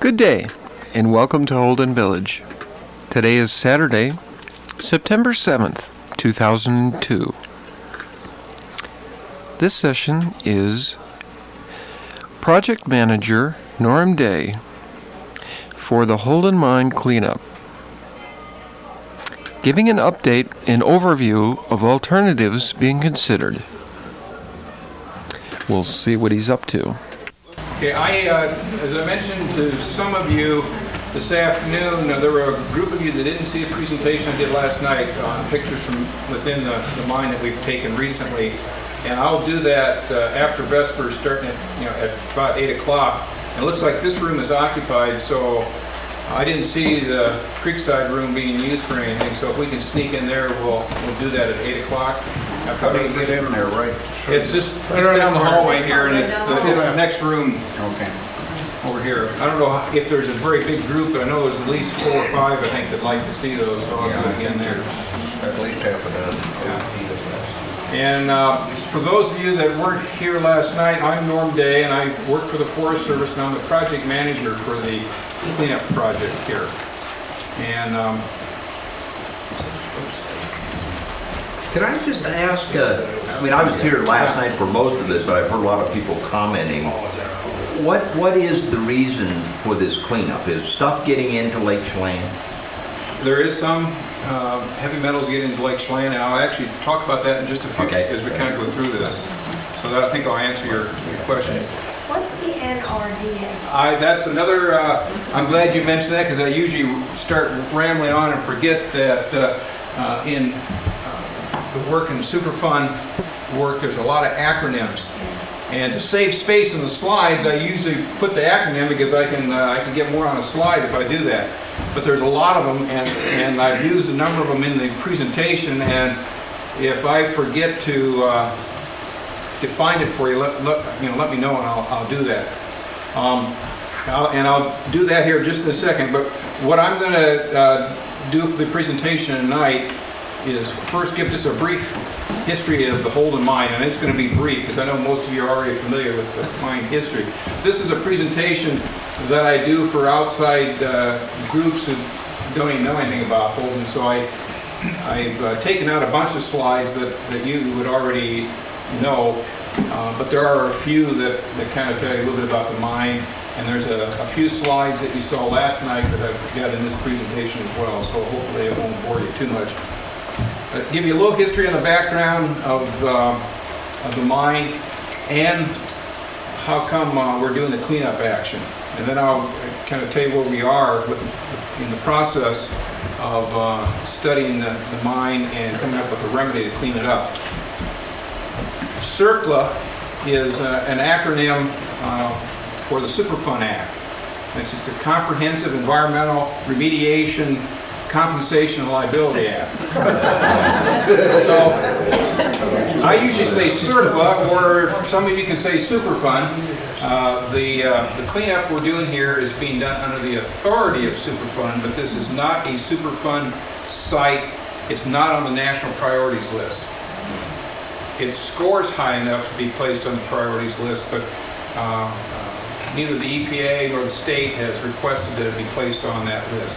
Good day, and welcome to Holden Village. Today is Saturday, September 7th, 2002. This session is Project Manager Norm Day for the Holden Mine Cleanup, giving an update and overview of alternatives being considered. We'll see what he's up to. Okay, as I mentioned to some of you this afternoon, there were a group of you that didn't see a presentation I did last night on pictures from within the mine that we've taken recently, and I'll do that after Vespers, starting at about 8 o'clock. And it looks like this room is occupied, so I didn't see the Creekside room being used for anything. So if we can sneak in there, we'll do that at 8 o'clock. How do you get in there, right? It's just down the hallway here, and it's the next room. Okay. Over here. I don't know if there's a very big group, but I know there's at least 4 or 5, I think, that'd like to see those, so I'll do it again there. At least half a dozen. And for those of you that weren't here last night, I'm Norm Day, and I work for the Forest Service, and I'm the project manager for the cleanup project here. And can I just ask, I was here last night for most of this, but I've heard a lot of people commenting. What is the reason for this cleanup? Is stuff getting into Lake Chelan? there is some heavy metals getting into Lake Chelan, and I'll actually talk about that in just a few as we kind of go through this. So that, I think I'll answer your question. What's the NRDA? That's another, I'm glad you mentioned that, because I usually start rambling on and forget that in the work in Superfund work, there's a lot of acronyms. And to save space in the slides, I usually put the acronym because I can get more on a slide if I do that. But there's a lot of them, and I've used a number of them in the presentation, and if I forget to define it for you, let me know, and I'll do that. I'll do that here just in a second. But what I'm going to do for the presentation tonight is first give just a brief history of the Holden Mine, and it's going to be brief because I know most of you are already familiar with the mine history. This is a presentation that I do for outside groups who don't even know anything about Holden, so I've taken out a bunch of slides that you would already know, but there are a few that kind of tell you a little bit about the mine, and there's a few slides that you saw last night that I've got in this presentation as well, so hopefully it won't bore you too much. Give you a little history on the background of the mine and how come we're doing the cleanup action. And then I'll kind of tell you where we are in the process of studying the mine and coming up with a remedy to clean it up. CERCLA is an acronym for the Superfund Act. It's just a Comprehensive Environmental Remediation Compensation and Liability Act. So, I usually say CERCLA, or some of you can say Superfund. The cleanup we're doing here is being done under the authority of Superfund, but this is not a Superfund site. It's not on the national priorities list. It scores high enough to be placed on the priorities list, but neither the EPA nor the state has requested that it be placed on that list.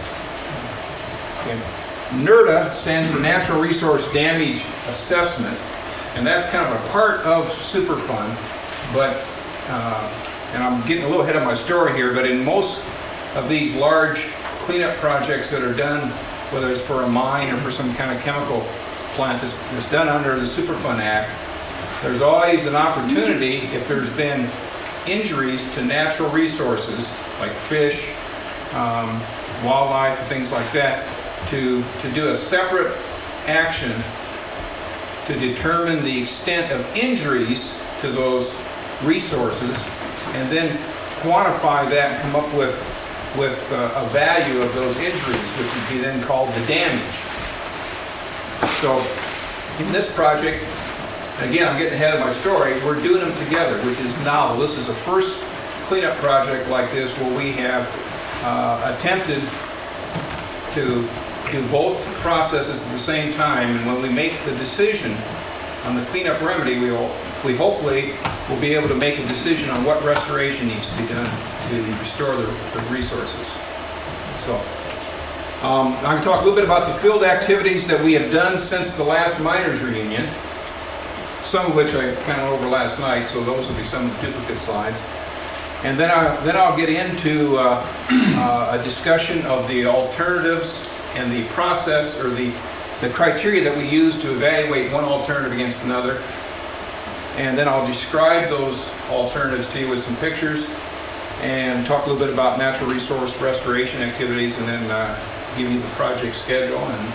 NRDA stands for Natural Resource Damage Assessment, and that's kind of a part of Superfund, but, and I'm getting a little ahead of my story here, but in most of these large cleanup projects that are done, whether it's for a mine or for some kind of chemical plant that's done under the Superfund Act, there's always an opportunity, if there's been injuries to natural resources, like fish, wildlife, things like that, to do a separate action to determine the extent of injuries to those resources, and then quantify that and come up with a value of those injuries, which would be then called the damage. So in this project, again, I'm getting ahead of my story, we're doing them together, which is novel. This is the first cleanup project like this where we have attempted to do both processes at the same time, and when we make the decision on the cleanup remedy, we will we hopefully will be able to make a decision on what restoration needs to be done to restore the resources. So, I'm going to talk a little bit about the field activities that we have done since the last miners' reunion, some of which I kind of over last night, so those will be some of the duplicate slides. And then I'll get into a discussion of the alternatives and the process, or the criteria that we use to evaluate one alternative against another. And then I'll describe those alternatives to you with some pictures, and talk a little bit about natural resource restoration activities, and then give you the project schedule, and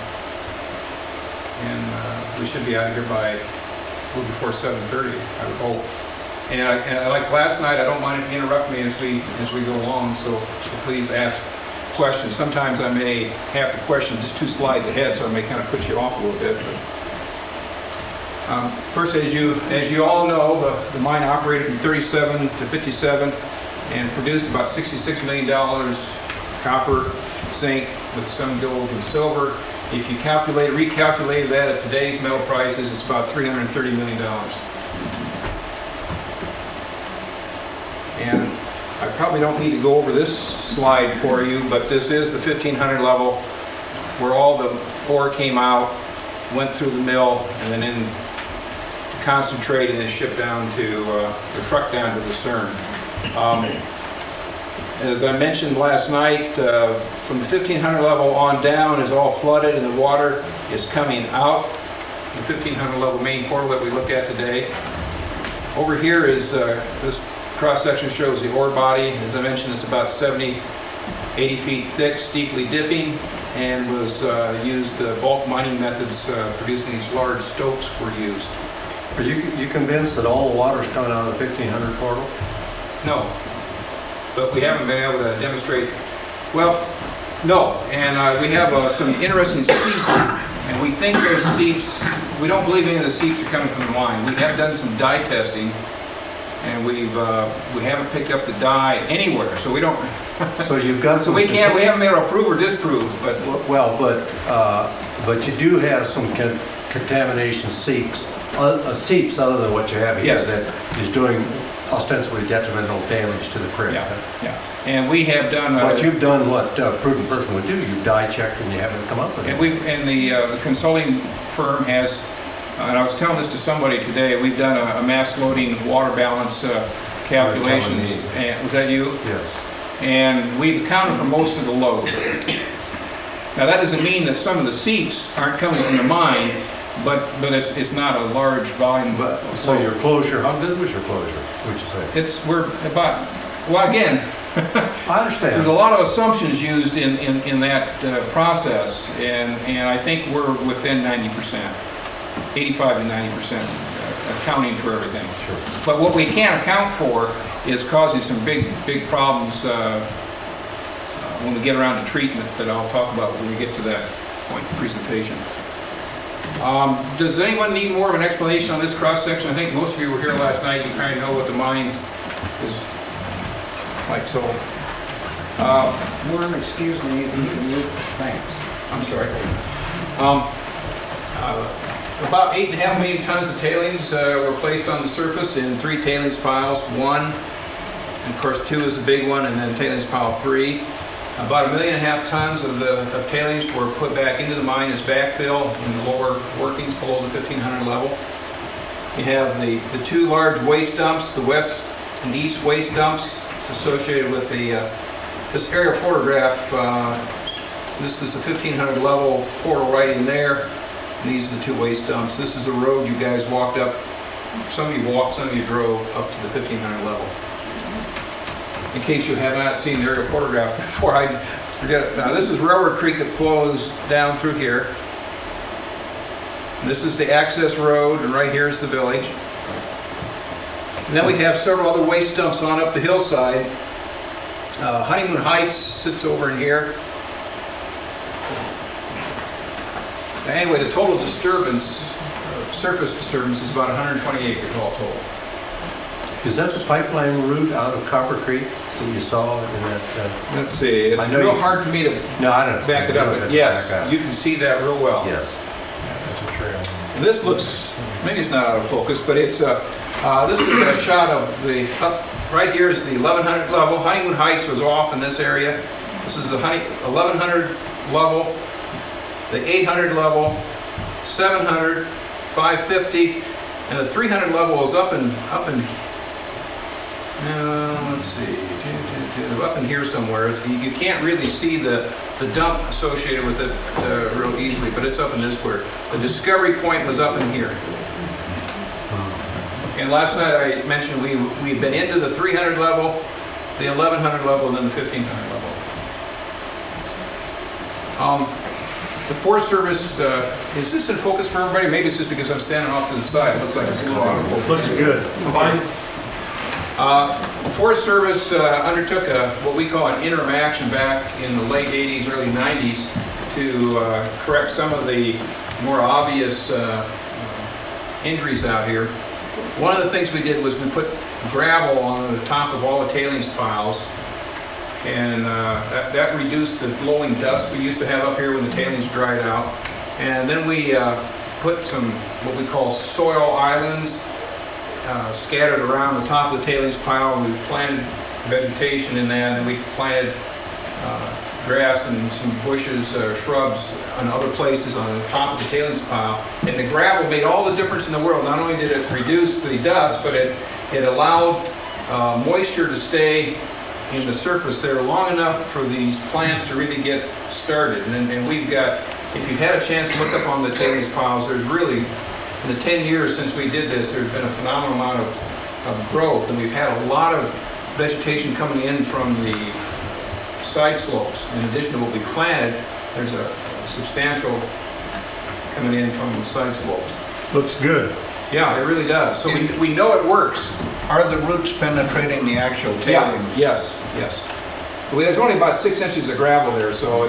we should be out of here by a little before 7:30, I would hope. And like last night, I don't mind if you interrupt me as we go along, so please ask questions. Sometimes I may have the question just 2 slides ahead, so I may kind of put you off a little bit. But, first, as you all know, the mine operated from 37 to 57 and produced about $66 million copper, zinc, with some gold and silver. If you recalculate that at today's metal prices, it's about $330 million. And I probably don't need to go over this slide for you, but this is the 1500 level where all the ore came out, went through the mill, and then in concentrate, and then shipped down to the truck down to the CERN. As I mentioned last night, from the 1500 level on down is all flooded, and the water is coming out the 1500 level main portal that we looked at today. Over here is this cross-section shows the ore body. As I mentioned, it's about 70, 80 feet thick, steeply dipping, and was used, bulk mining methods producing these large stopes were used. Are you convinced that all the water's coming out of the 1500 portal? No, but we haven't been able to demonstrate, well, no, and we have some interesting seeps, and we think those seeps, we don't believe any of the seeps are coming from the mine. We have done some dye testing, and we haven't picked up the dye anywhere, so we don't. So you've got some. So we haven't been able to prove or disprove, but. Well, but you do have some contamination seeps other than what you have here. Yes. That is doing ostensibly detrimental damage to the creek. Yeah. And we have done. But you've done what a prudent person would do. You've dye checked and you haven't come up with it. And the consulting firm has. And I was telling this to somebody today, we've done a mass loading water balance calculations. And was that you? Yes. And we've accounted for most of the load. Now that doesn't mean that some of the seeps aren't coming from the mine, but it's not a large volume. So your closure, how good was your closure, would you say? We're about, well again, I understand. there's a lot of assumptions used in that process, and I think we're within 90%. 85 to 90% accounting for everything. Sure. But what we can't account for is causing some big problems when we get around to treatment that I'll talk about when we get to that point in the presentation. Does anyone need more of an explanation on this cross-section? I think most of you were here last night. You kind of know what the mine is like. So, Norm, excuse me, thanks. I'm sorry. About 8.5 million tons of tailings were placed on the surface in 3 tailings piles. 1, and of course 2 is the big one, and then tailings pile 3. About 1.5 million tons of tailings were put back into the mine as backfill in the lower workings below the 1500 level. You have the 2 large waste dumps, the west and east waste dumps associated with this aerial photograph. This is the 1500 level portal right in there. These are the 2 waste dumps. This is the road you guys walked up. Some of you walked, some of you drove up to the 1500 level. In case you have not seen the aerial photograph before, I forget it. Now this is Railroad Creek that flows down through here. This is the access road, and right here is the village. And then we have several other waste dumps on up the hillside. Honeymoon Heights sits over in here. Anyway, the total disturbance, surface disturbance, is about 120 acres all total. Is that the pipeline route out of Copper Creek that you saw in that? Let's see, it's real hard for me to back it up, but yes, you can see that real well. Yes. And this looks, maybe it's not out of focus, but it's This is a shot of the, right here is the 1100 level. Honeymoon Heights was off in this area. This is the 1100 level, the 800 level, 700, 550, and the 300 level is up in let's see, up in here somewhere. You can't really see the dump associated with it real easily, but it's up in this square. The discovery point was up in here. And last night I mentioned we've been into the 300 level, the 1100 level, and then the 1500 level. The Forest Service, is this in focus for everybody? Maybe it's just because I'm standing off to the side. It looks like it's a little out of focus. Looks good. The Forest Service undertook what we call an interim action back in the late 80s, early 90s to correct some of the more obvious injuries out here. One of the things we did was we put gravel on the top of all the tailings piles, and that reduced the blowing dust we used to have up here when the tailings dried out. And then we put some what we call soil islands scattered around the top of the tailings pile, and we planted vegetation in that, and we planted grass and some bushes, shrubs on other places on the top of the tailings pile. And the gravel made all the difference in the world. Not only did it reduce the dust, but it allowed moisture to stay in the surface there long enough for these plants to really get started. And we've got, if you've had a chance to look up on the tailings piles, there's really, in the 10 years since we did this, there's been a phenomenal amount of growth, and we've had a lot of vegetation coming in from the side slopes. In addition to what we planted, there's a substantial coming in from the side slopes. Looks good. Yeah, it really does. So we know it works. Are the roots penetrating the actual tailings? Yes. Well, there's only about 6 inches of gravel there, so.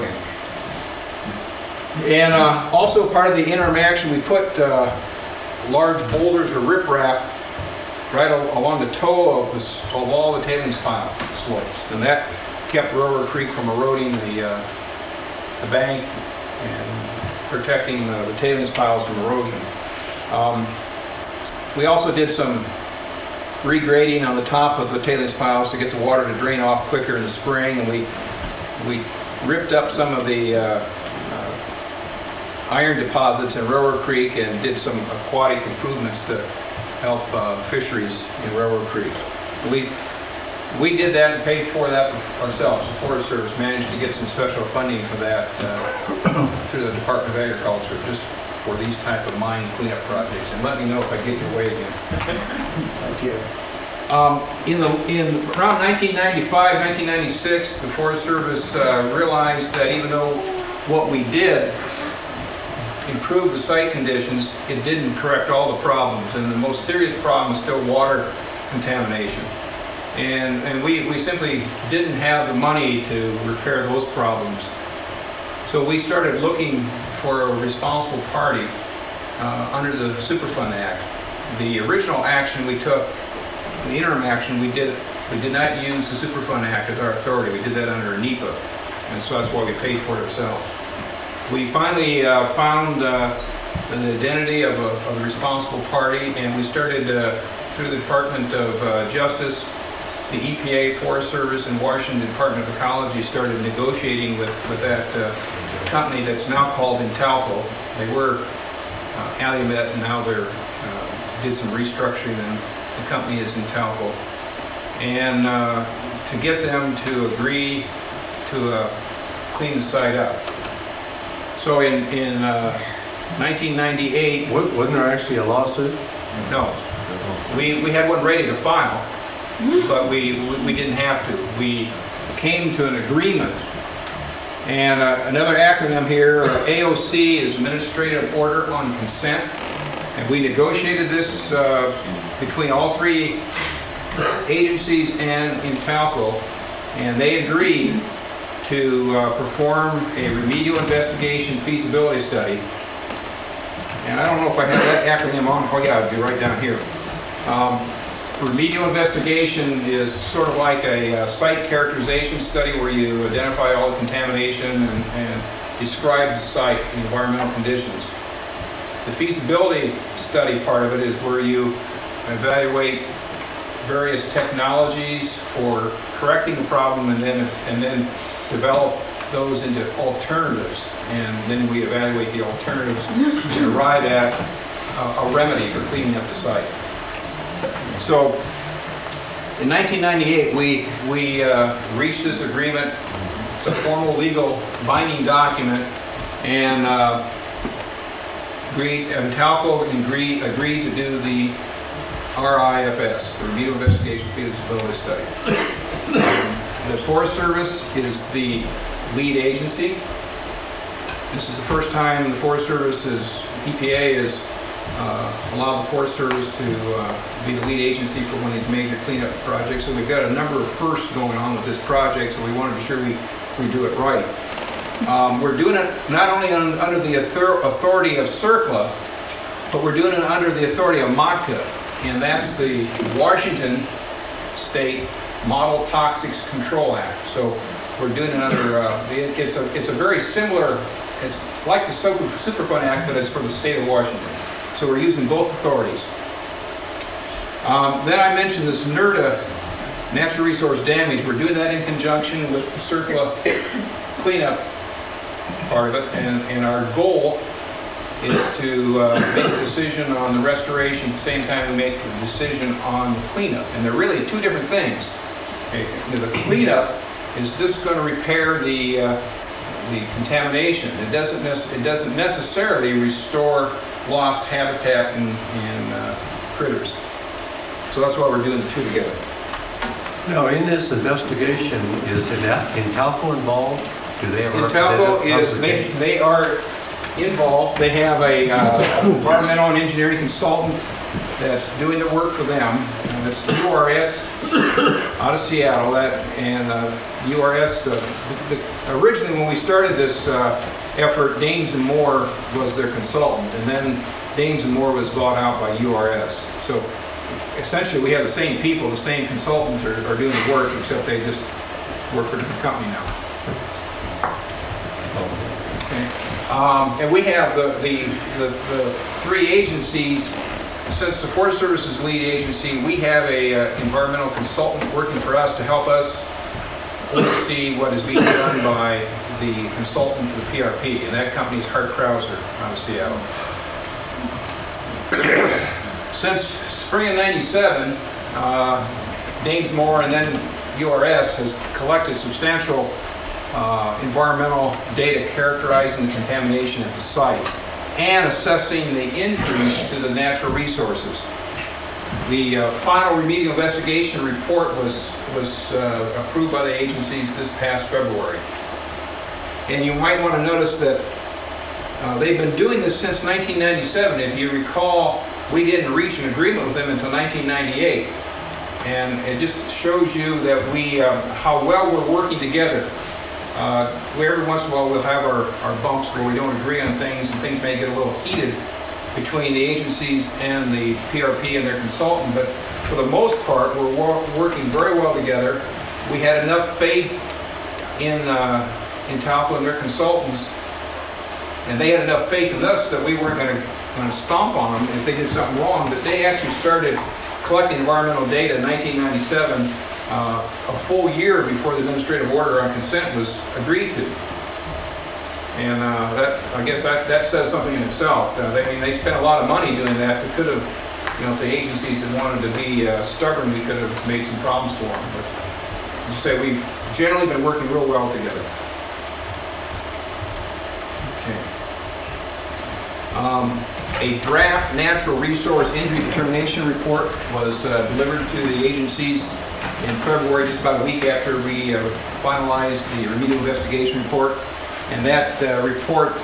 And also part of the interim action, we put large boulders or riprap right along the toe of all the tailings pile slopes, and that kept Railroad Creek from eroding the bank and protecting the tailings piles from erosion. We also did some regrading on the top of the tailings piles to get the water to drain off quicker in the spring, and we ripped up some of the iron deposits in Railroad Creek and did some aquatic improvements to help fisheries in Railroad Creek. We did that and paid for that ourselves. The Forest Service managed to get some special funding for that through the Department of Agriculture, just for these type of mine cleanup projects. And let me know if I get your way again. Thank you. In around 1995, 1996, the Forest Service realized that even though what we did improved the site conditions, it didn't correct all the problems. And the most serious problem is still water contamination. And we simply didn't have the money to repair those problems. So we started looking for a responsible party under the Superfund Act. The original action we took, the interim action we did not use the Superfund Act as our authority. We did that under NEPA, and so that's why we paid for it ourselves. We finally found the identity of a responsible party, and we started through the Department of Justice, the EPA, Forest Service, and Washington Department of Ecology started negotiating with that company that's now called Intalco. They were Alumet, and now they're did some restructuring, and the company is Intalco. And to get them to agree to clean the site up. So in 1998, Wasn't there actually a lawsuit? no, we had one ready to file, but we didn't have to. We came to an agreement. And another acronym here, AOC, is Administrative Order on Consent. And we negotiated this between all three agencies and Intalco, and they agreed to perform a remedial investigation feasibility study. And I don't know if I have that acronym on. Oh yeah, it'd be right down here. Remedial investigation is sort of like a site characterization study where you identify all the contamination and describe the site, the environmental conditions. The feasibility study part of it is where you evaluate various technologies for correcting the problem, and then develop those into alternatives. And then we evaluate the alternatives and arrive at a remedy for cleaning up the site. So in 1998, we reached this agreement. It's a formal legal binding document, and Talco agreed to do the RIFS, the Remedial Investigation Feasibility Study. The Forest Service is the lead agency. This is the first time the Forest Service EPA has allowed the Forest Service to be the lead agency for one of these major cleanup projects. So we've got a number of firsts going on with this project, so we want to be sure we do it right. We're doing it not only under the authority of CERCLA, but we're doing it under the authority of MOTCA, and that's the Washington State Model Toxics Control Act. So we're doing it under, it's a very similar, it's like the Superfund Act, but it's for the state of Washington. So we're using both authorities. Then I mentioned this NERDA, natural resource damage. We're doing that in conjunction with the CERCLA cleanup part of it, and our goal is to make a decision on the restoration at the same time we make a decision on the cleanup. And they're really two different things. Okay. The cleanup is just going to repair the contamination. It doesn't necessarily restore lost habitat and critters. So that's why we're doing the two together. Now, in this investigation, is Intalco involved? Do they have a Intalco representative? they are involved. They have a environmental and engineering consultant that's doing the work for them. And it's URS out of Seattle. URS, originally when we started this effort, Dames and Moore was their consultant, and then Dames and Moore was bought out by URS. So essentially we have the same people, the same consultants are doing the work, except they just work for a different company now. Okay. And we have the three agencies. Since the Forest Service is the lead agency, we have a environmental consultant working for us to help us oversee what is being done by the consultant for the PRP, and that company is Hart Krauser out of Seattle. Since spring of '97, Dames Moore and then URS has collected substantial environmental data characterizing the contamination at the site and assessing the injuries to the natural resources. The final remedial investigation report was approved by the agencies this past February. And you might want to notice that they've been doing this since 1997. If you recall, we didn't reach an agreement with them until 1998. And it just shows you that how well we're working together. Every once in a while we'll have our bumps where we don't agree on things, and things may get a little heated between the agencies and the PRP and their consultant, but for the most part we're working very well together. We had enough faith in Talco and their consultants, and they had enough faith in us that we weren't going to stomp on them if they did something wrong, but they actually started collecting environmental data in 1997, a full year before the administrative order on consent was agreed to. And I guess that says something in itself. They spent a lot of money doing that. They could have, if the agencies had wanted to be stubborn, we could have made some problems for them. But as you say, we've generally been working real well together. Okay. A draft natural resource injury determination report was delivered to the agencies in February, just about a week after we finalized the remedial investigation report. And that report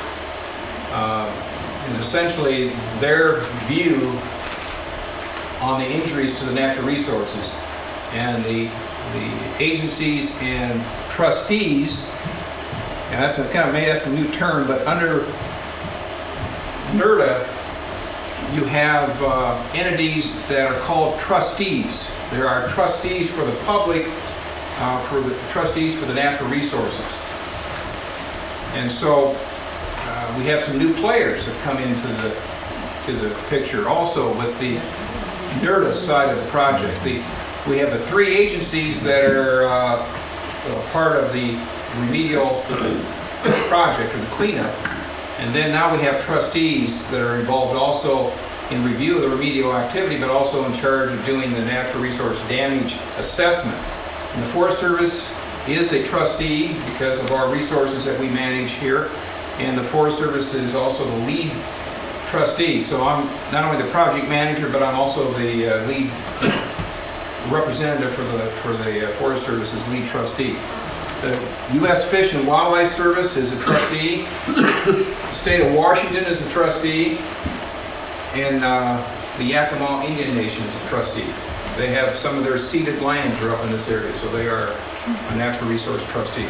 is essentially their view on the injuries to the natural resources. And the agencies and trustees, and that's that's a new term, but under NERDA, you have entities that are called trustees. There are trustees for the public, for the trustees for the natural resources. And so we have some new players that come into the picture also with the NERDA side of the project. We have the three agencies that are part of the remedial project or the cleanup. And then now we have trustees that are involved also in review of the remedial activity, but also in charge of doing the natural resource damage assessment. And the Forest Service is a trustee because of our resources that we manage here. And the Forest Service is also the lead trustee. So I'm not only the project manager, but I'm also the lead representative for the Forest Service's lead trustee. The U.S. Fish and Wildlife Service is a trustee. The state of Washington is a trustee. And the Yakima Indian Nation is a trustee. They have some of their ceded lands are up in this area, so they are a natural resource trustee.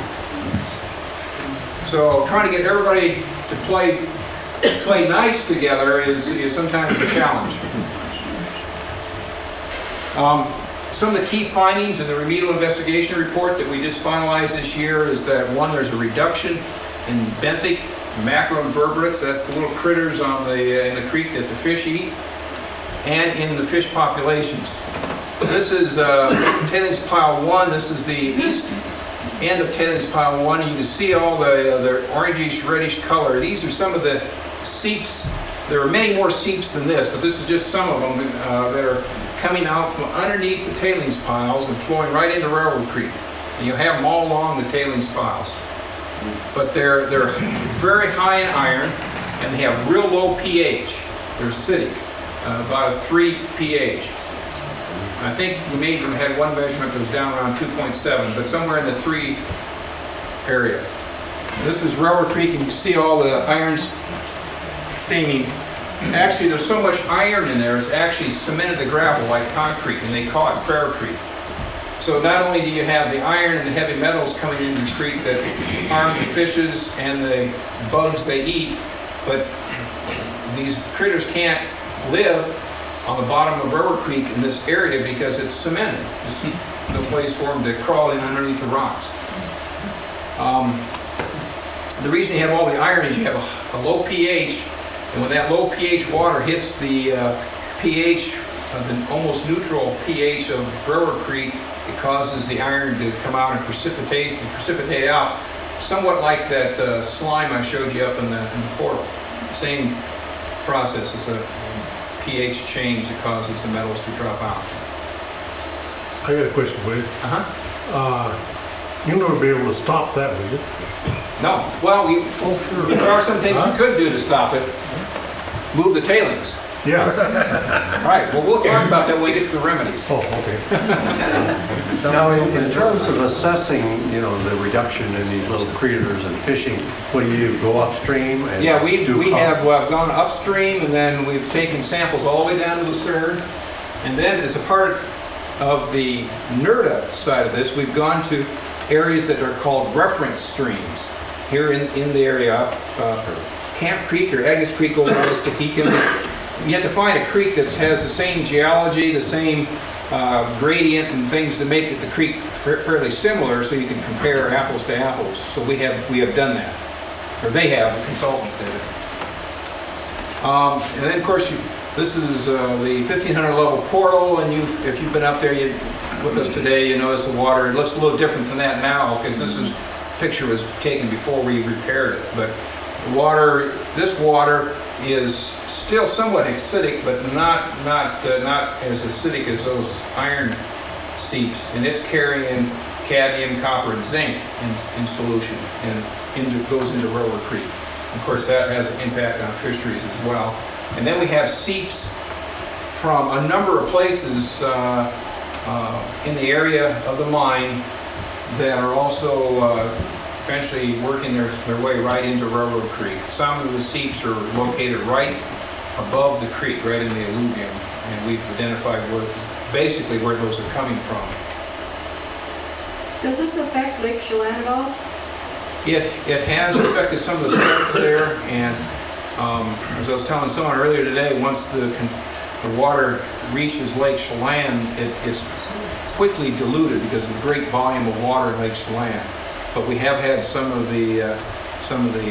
So trying to get everybody to play nice together is sometimes a challenge. Some of the key findings in the remedial investigation report that we just finalized this year is that one, there's a reduction in benthic macroinvertebrates, that's the little critters on in the creek that the fish eat, and in the fish populations. This is tailings pile 1. This is the east end of tailings pile 1. And you can see all the orangish reddish color. These are some of the seeps. There are many more seeps than this, but this is just some of them that are coming out from underneath the tailings piles and flowing right into Railroad Creek. And you have them all along the tailings piles. But they're very high in iron, and they have real low pH. They're acidic, about a 3 pH. I think we may even had one measurement that was down around 2.7, but somewhere in the 3 area. This is Railroad Creek, and you see all the irons staining. Actually, there's so much iron in there, it's actually cemented the gravel like concrete, and they call it Fair Creek. So not only do you have the iron and the heavy metals coming into the creek that harm the fishes and the bugs they eat, but these critters can't live on the bottom of Railroad Creek in this area because it's cemented. There's no place for them to crawl in underneath the rocks. The reason you have all the iron is you have a low pH, and when that low pH water hits the pH of the almost neutral pH of Railroad Creek, it causes the iron to come out and precipitate out, somewhat like that slime I showed you up in the portal. Same process as a pH change that causes the metals to drop out. I got a question for you. You'll never be able to stop that, will you? No. Well, there are some things you could do to stop it. Move the tailings. Yeah. Right. Well, we'll talk about that when we get to the remedies. Oh, okay. Now, in terms of assessing, the reduction in these little critters and fishing, what do you go upstream? And Yeah, we have gone upstream, and then we've taken samples all the way down to Lucerne. And then as a part of the NERDA side of this, we've gone to areas that are called reference streams here in the area. Camp Creek or Agnes Creek over in Topeka. You have to find a creek that has the same geology, the same gradient and things that make the creek fairly similar, so you can compare apples to apples. So we have done that, or they have. The consultants did it. And then of course this is the 1500 level portal, and if you've been up there with us today, you notice the water. It looks a little different than that now because this picture was taken before we repaired it. But this water is still somewhat acidic, but not as acidic as those iron seeps, and it's carrying cadmium, copper, and zinc in solution, and goes into Railroad Creek. Of course, that has an impact on fisheries as well. And then we have seeps from a number of places in the area of the mine that are also eventually working their way right into Railroad Creek. Some of the seeps are located right above the creek, right in the alluvium, and we've identified basically where those are coming from. Does this affect Lake Chelan at all? It has affected some of the sediments there, and as I was telling someone earlier today, once the water reaches Lake Chelan, it's quickly diluted because of the great volume of water in Lake Chelan. But we have had some of the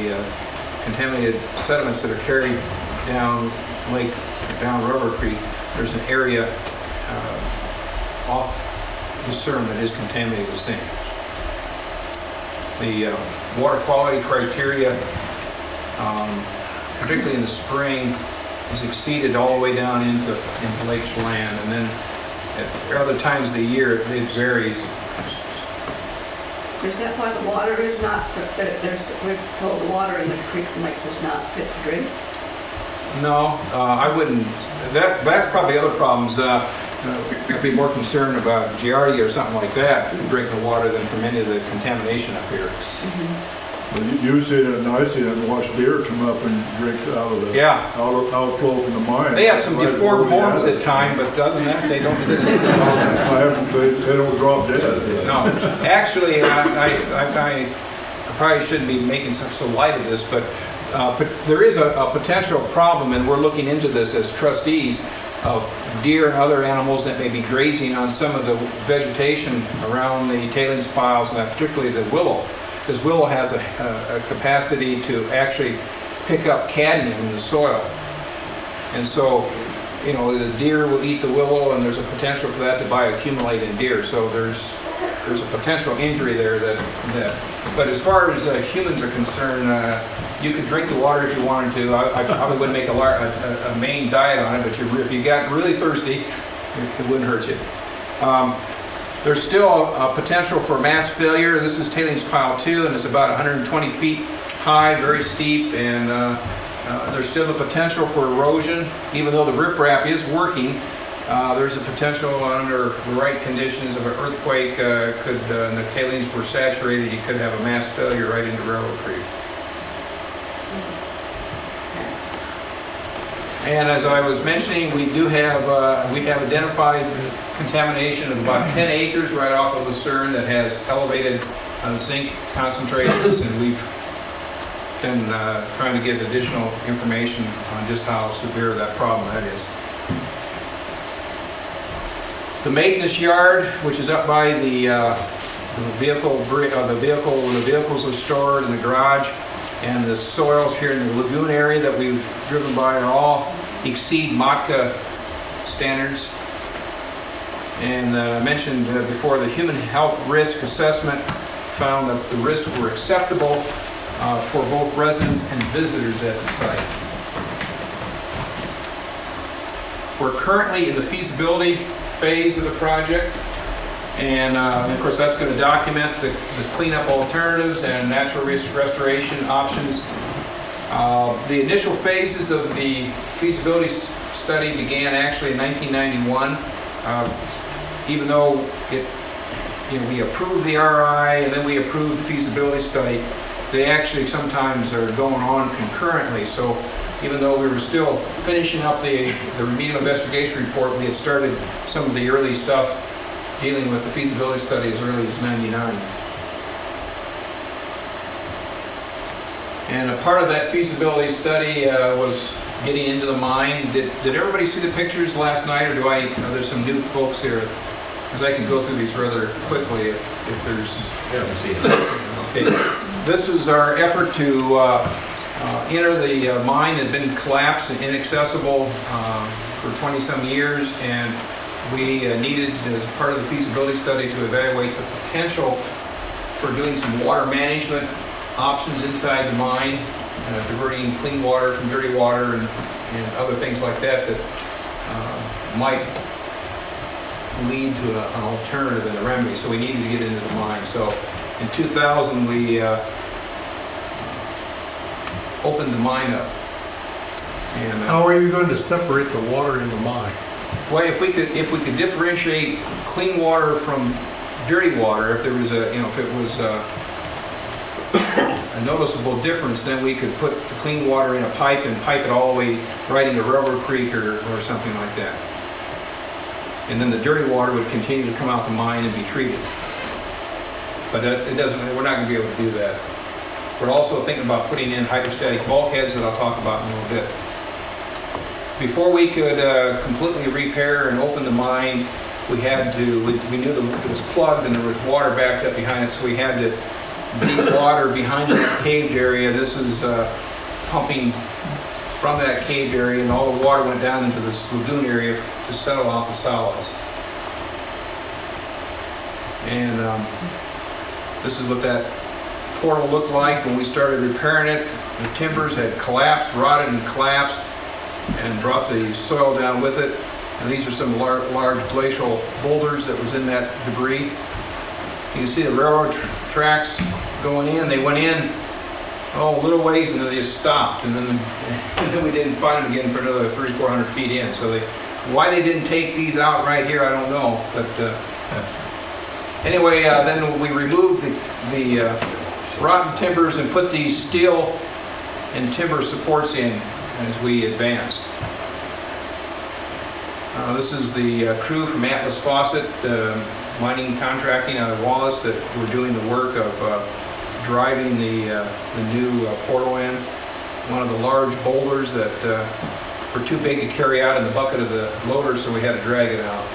contaminated sediments that are carried down Railroad Creek there's an area off Lucerne that is contaminated with zinc. The water quality criteria, particularly in the spring, is exceeded all the way down into Lake Chelan, and then at other times of the year it varies. Is that why the water is not, we're told the water in the creeks and lakes is not fit to drink? No, I wouldn't. That's probably other problems. I'd be more concerned about Giardia or something like that, drinking the water than from any of the contamination up here. But you see that, and I see that, and watch deer come up and drink out of the Yeah. outflow from the mine. They have some Right deformed where the horns at attic. times, but other than that, they don't. They don't drop dead. No, actually, I probably shouldn't be making so light of this, but there is a potential problem, and we're looking into this as trustees, of deer and other animals that may be grazing on some of the vegetation around the tailings piles, and particularly the willow, because willow has a capacity to actually pick up cadmium in the soil. And so, you know, the deer will eat the willow, and there's a potential for that to bioaccumulate in deer. So there's a potential injury there but as far as humans are concerned, you could drink the water if you wanted to. I probably wouldn't make a main diet on it, but if you got really thirsty, it wouldn't hurt you. There's still a potential for mass failure. This is tailings pile 2, and it's about 120 feet high, very steep, and there's still the potential for erosion. Even though the riprap is working, there's a potential under the right conditions of an earthquake, and the tailings were saturated, you could have a mass failure right into Railroad Creek. And as I was mentioning, we have identified contamination of about 10 acres right off of Lucerne that has elevated zinc concentrations, and we've been trying to get additional information on just how severe that problem that is. The maintenance yard, which is up by the vehicles are stored in the garage, and the soils here in the lagoon area that we've driven by are all exceed MOTCA standards. And I mentioned before, the human health risk assessment found that the risks were acceptable for both residents and visitors at the site. We're currently in the feasibility phase of the project, and of course that's going to document the cleanup alternatives and natural restoration options. The initial phases of the feasibility study began actually in 1991. Even though we approved the RI and then we approved the feasibility study, they actually sometimes are going on concurrently. So even though we were still finishing up the remedial investigation report, we had started some of the early stuff dealing with the feasibility study as early as '99. And a part of that feasibility study was getting into the mine. Did everybody see the pictures last night, or there's some new folks here? Because I can go through these rather quickly if there's... I haven't seen it. Okay. This is our effort to enter the mine. It had been collapsed and inaccessible for 20-some years, and we needed, as part of the feasibility study, to evaluate the potential for doing some water management options inside the mine, diverting clean water from dirty water and other things like that might lead to an alternative and a remedy. So we needed to get into the mine. So in 2000 we opened the mine up. And How are you going to separate the water in the mine? well, if we could differentiate clean water from dirty water, if there was if it was a noticeable difference, then we could put the clean water in a pipe and pipe it all the way right into Railroad Creek or something like that. And then the dirty water would continue to come out the mine and be treated. But we're not going to be able to do that. We're also thinking about putting in hydrostatic bulkheads that I'll talk about in a little bit. Before we could completely repair and open the mine, we knew it was plugged and there was water backed up behind it, so we had to deep water behind the caved area. This is pumping from that caved area, and all the water went down into this lagoon area to settle out the solids. And this is what that portal looked like when we started repairing it. The timbers had collapsed, rotted and collapsed, and dropped the soil down with it. And these are some large glacial boulders that was in that debris. You can see the railroad tracks going in. They went in a little ways and then they just stopped. And then we didn't find them again for another 300-400 feet in. So why they didn't take these out right here, I don't know. But anyway, then we removed the rotten timbers and put these steel and timber supports in as we advanced. This is the crew from Atlas Faucet Mining Contracting out of Wallace that were doing the work of driving the new portal in. One of the large boulders that were too big to carry out in the bucket of the loader, so we had to drag it out.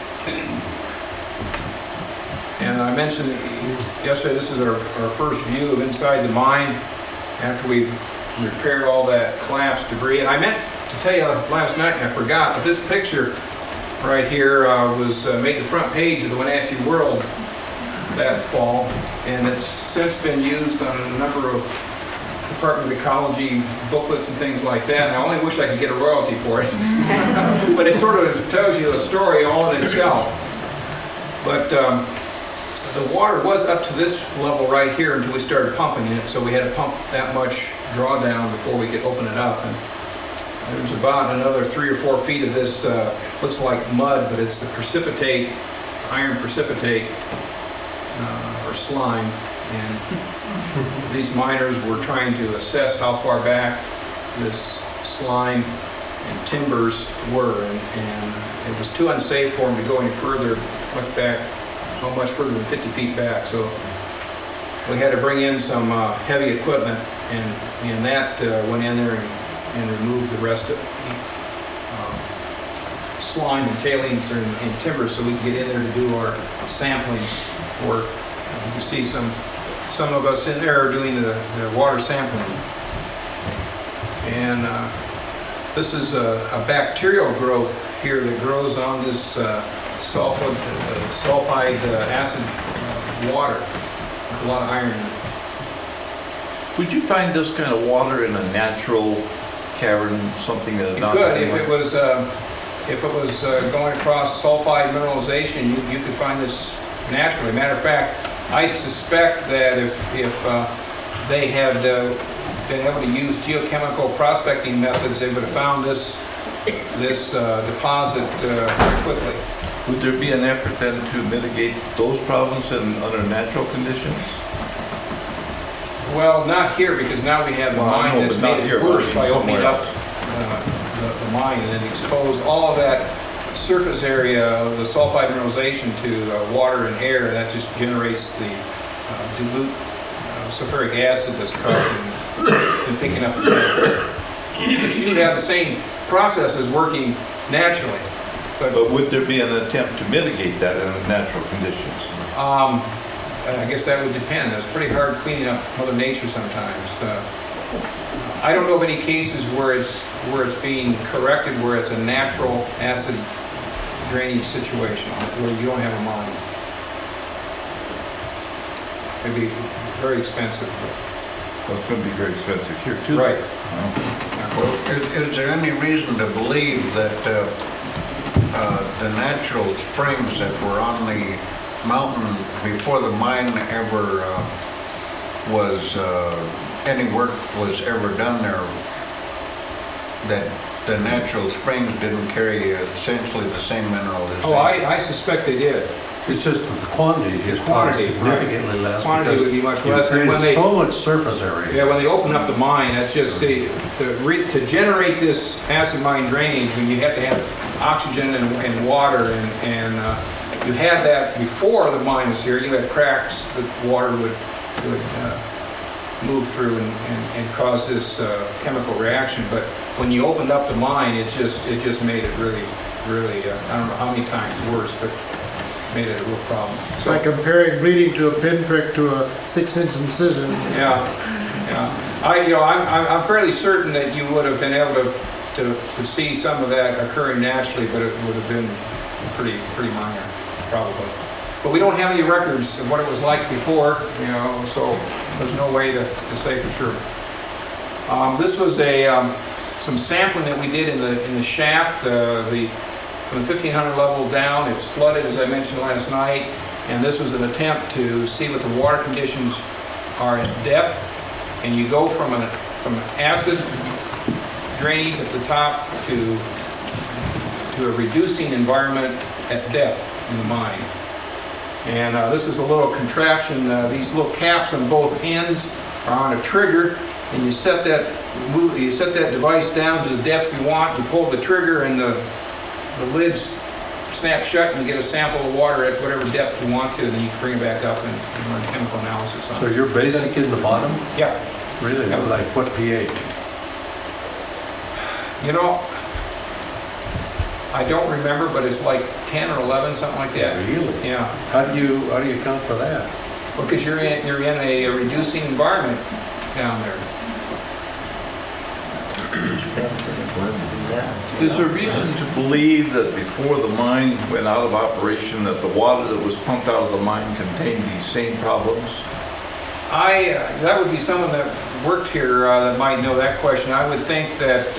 And I mentioned yesterday, this is our first view of inside the mine after we've repaired all that collapsed debris. And I meant to tell you last night, and I forgot, but this picture right here was made the front page of the Wenatchee World that fall, and it's since been used on a number of Department of Ecology booklets and things like that, and I only wish I could get a royalty for it. But it sort of tells you a story all in itself. But the water was up to this level right here until we started pumping it, so we had to pump that much drawdown before we could open it up. And there's about another 3 or 4 feet of this, looks like mud, but it's the precipitate, iron precipitate, or slime. And these miners were trying to assess how far back this slime and timbers were, and it was too unsafe for them to go any further, much further than 50 feet back. So we had to bring in some heavy equipment, and that went in there and removed the rest of slime and tailings and timber, so we could get in there to do our sampling work. You see some of us in there are doing the water sampling. And this is a bacterial growth here that grows on this sulfide acid water with a lot of iron in it. Would you find this kind of water in a natural cavern, something that You could, if it was going across sulfide mineralization, you could find this naturally. Matter of fact, I suspect that if they had been able to use geochemical prospecting methods, they would have found this deposit very quickly. Would there be an effort then to mitigate those problems under natural conditions? Well, not here, because now we have the mine that's made it worse by opening up the mine and then expose all of that surface area of the sulfide mineralization to water and air. That just generates the dilute sulfuric acid that's caused and picking up the air. But you would have the same processes working naturally. But would there be an attempt to mitigate that in natural conditions? I guess that would depend. It's pretty hard cleaning up Mother Nature sometimes. I don't know of any cases where it's being corrected, where it's a natural acid drainage situation, where you don't have a mine. It'd be very expensive. Well, it's going to be very expensive here too. Right. Well, is there any reason to believe that the natural springs that were on the mountain before the mine ever was any work was ever done there, that the natural springs didn't carry essentially the same mineral as I suspect they did. It's just that the quantity is Quantity, significantly less. Quantity because would be much you less. And when created they- so much surface area. Yeah, when they open up the mine, that's just to generate this acid mine drainage, when you have to have oxygen and water, and you had that before the mine was here. You had cracks that water would move through and cause this chemical reaction. But when you opened up the mine, it just made it really, I don't know how many times worse, but made it a real problem. It's like comparing bleeding to a pinprick to a 6-inch incision. Yeah. I'm fairly certain that you would have been able to to see some of that occurring naturally, but it would have been pretty minor, probably. But we don't have any records of what it was like before, so there's no way to say for sure. This was some sampling that we did in the shaft, from the 1500 level down. It's flooded, as I mentioned last night, and this was an attempt to see what the water conditions are at depth. And you go from an acid drainage at the top to a reducing environment at depth in the mine. And this is a little contraption. These little caps on both ends are on a trigger, and you set that device down to the depth you want. You pull the trigger, and the lids snap shut, and you get a sample of water at whatever depth you want to. And then you can bring it back up and run chemical analysis on it. So you're basic in the bottom? Yeah. Really? Yeah. Like what pH? I don't remember, but it's like 10 or 11, something like that. Really? Yeah. How do you account for that? Well, because you're in a reducing environment down there. Is there reason to believe that before the mine went out of operation, that the water that was pumped out of the mine contained these same problems? That would be someone that worked here that might know that question. I would think that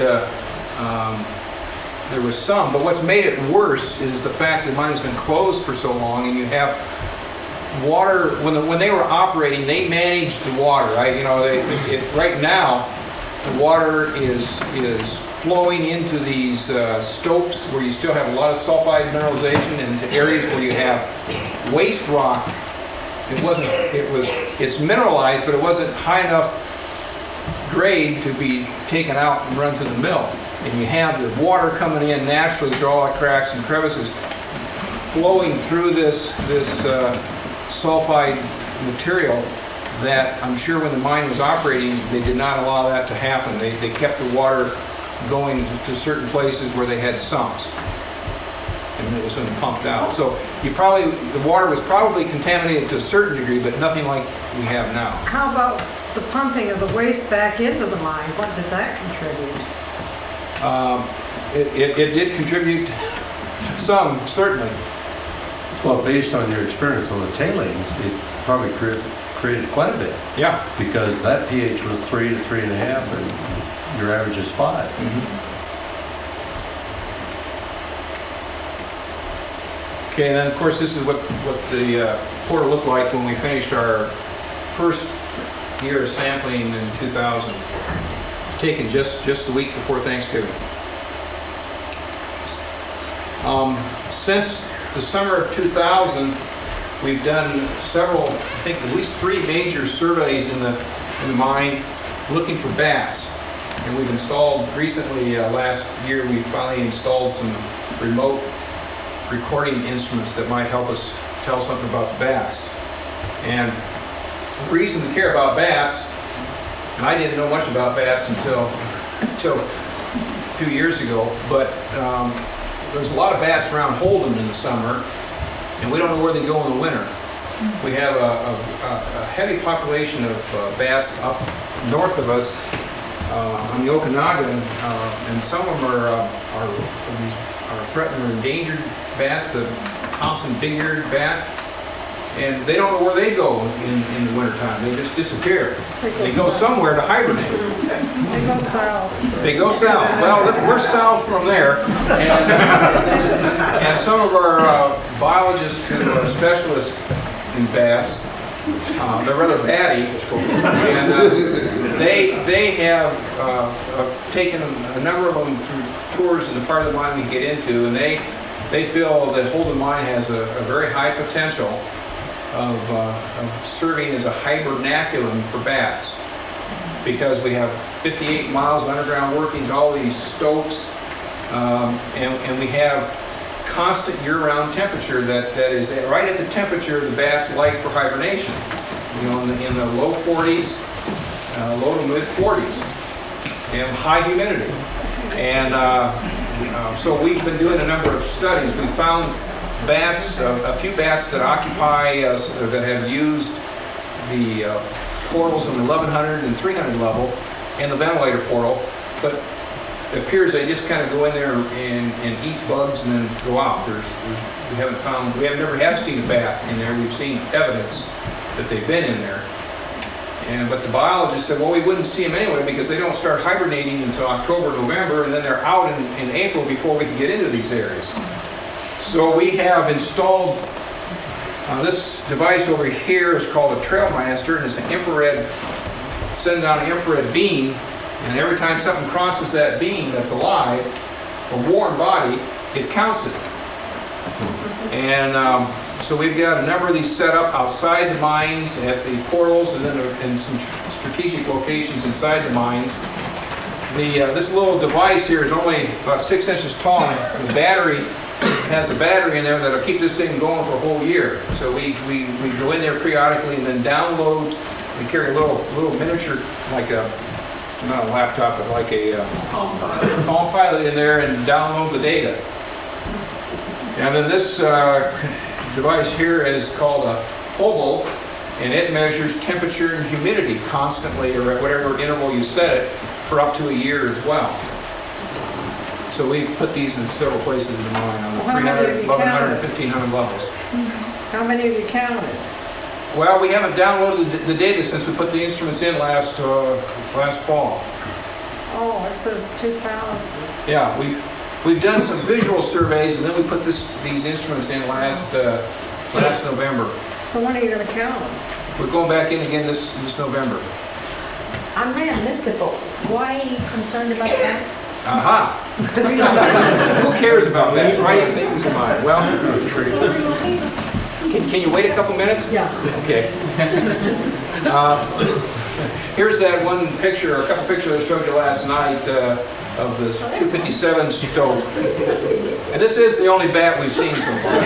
there was some, but what's made it worse is the fact that the mine has been closed for so long, and you have water. When they were operating, they managed the water. Right? Right now, the water is flowing into these stopes where you still have a lot of sulfide mineralization, and into areas where you have waste rock. It's mineralized, but it wasn't high enough grade to be taken out and run to the mill. And you have the water coming in naturally through all the cracks and crevices, flowing through this sulfide material that I'm sure when the mine was operating, they did not allow that to happen. They kept the water going to certain places where they had sumps, and it was then pumped out. So the water was probably contaminated to a certain degree, but nothing like we have now. How about the pumping of the waste back into the mine? What did that contribute? It did contribute some, certainly. Well, based on your experience on the tailings, it probably created quite a bit. Yeah. Because that pH was 3 to 3.5, and your average is 5. Mm-hmm. Okay, and then of course this is what the portal looked like when we finished our first year of sampling in 2000, taken just the week before Thanksgiving. Since the summer of 2000, we've done several, I think at least 3 major surveys in the mine looking for bats. And we've installed recently, last year, we finally installed some remote recording instruments that might help us tell something about the bats. And the reason to care about bats, and I didn't know much about bats until a few years ago, but there's a lot of bats around Holden in the summer, and we don't know where they go in the winter. We have a heavy population of bats up north of us on the Okanagan, and some of them are threatened or endangered bats, the Thompson big-eared bat, and they don't know where they go in the wintertime. They just disappear. They go somewhere to hibernate. They go south. They go south. Well, we're south from there, and some of our biologists who are specialists in bats, they're rather batty, and they have taken a number of them through tours in the part of the mine we can get into, and they feel that Holden Mine has a very high potential of serving as a hibernaculum for bats, because we have 58 miles of underground workings, all these stopes, and we have constant year-round temperature that is right at the temperature the bats like for hibernation. In the low 40s, low to mid 40s, and high humidity. And so we've been doing a number of studies. We found bats, a few bats that occupy, that have used the portals in the 1100 and 300 level and the ventilator portal, but appears they just kind of go in there and eat bugs and then go out. We have never have seen a bat in there. We've seen evidence that they've been in there. But the biologist said, well, we wouldn't see them anyway because they don't start hibernating until October, November, and then they're out in April before we can get into these areas. So we have installed this device over here is called a Trailmaster, and it's an infrared, sends out an infrared beam, and every time something crosses that beam that's alive, a warm body, it counts it. And so we've got a number of these set up outside the mines at the portals and then in some strategic locations inside the mines. This little device here is only about 6 inches tall. The battery has a battery in there that'll keep this thing going for a whole year. So we go in there periodically and then download. We carry a little miniature, like not a laptop, but like a Palm Pilot in there and download the data. And then this device here is called a Hubble, and it measures temperature and humidity constantly, or at whatever interval you set it, for up to a year as well. So we put these in several places in the mine, on the 300, 1100, 1500 levels. How many have you counted? Well, we haven't downloaded the data since we put the instruments in last fall. Oh, it says 2,000. Yeah, we've done some visual surveys, and then we put these instruments in last November. So when are you going to count them? We're going back in again this November. I'm really mystical. Why are you concerned about bats? Aha! Who cares about that, right? Things in mind. Well, can you wait a couple minutes? Yeah. Okay. Here's that one picture, a couple pictures I showed you last night of the 257 stove. And this is the only bat we've seen so far.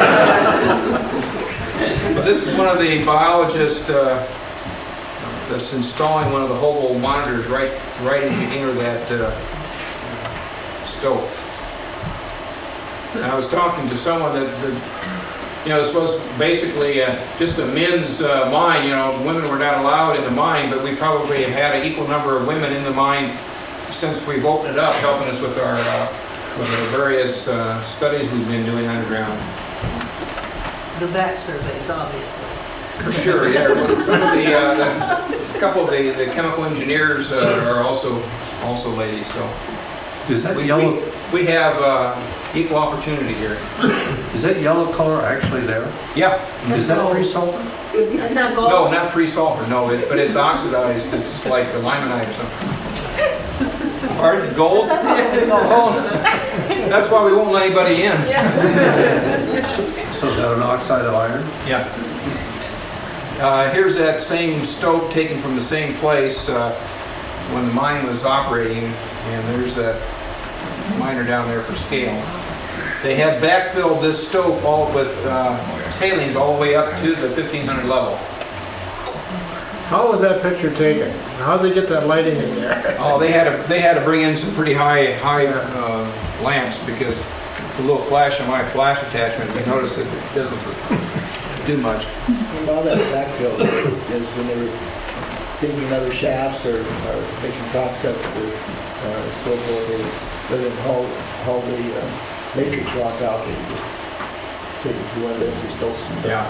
But this is one of the biologists that's installing one of the Hubble monitors right as you enter that stove. And I was talking to someone that this was basically just a men's mine. Women were not allowed in the mine, but we probably have had an equal number of women in the mine since we've opened it up, helping us with our various studies we've been doing underground. The bat surveys, obviously. For sure, yeah. Some of a couple of the chemical engineers are also ladies. So is that yellow? We have equal opportunity here. Is that yellow color actually there? Yeah. Is that free sulfur? Not gold? No, not free sulfur. No, but it's oxidized. It's just like the limonite or something. Pardon? Gold? That's why we won't let anybody in. So is that an oxide of iron? Yeah. Here's that same stove taken from the same place when the mine was operating, and there's that miner down there for scale. They had backfilled this stove all with tailings all the way up to the 1500 level. How was that picture taken? How did they get that lighting in there? Oh, they had to bring in some pretty high lamps because the little flash on my flash attachment, you notice it doesn't do much. A lot of that backfill is when they were sinking other shafts or making cross cuts or so forth. Rather than haul the matrix rock out, they just take it to one of those and stole some. Yeah.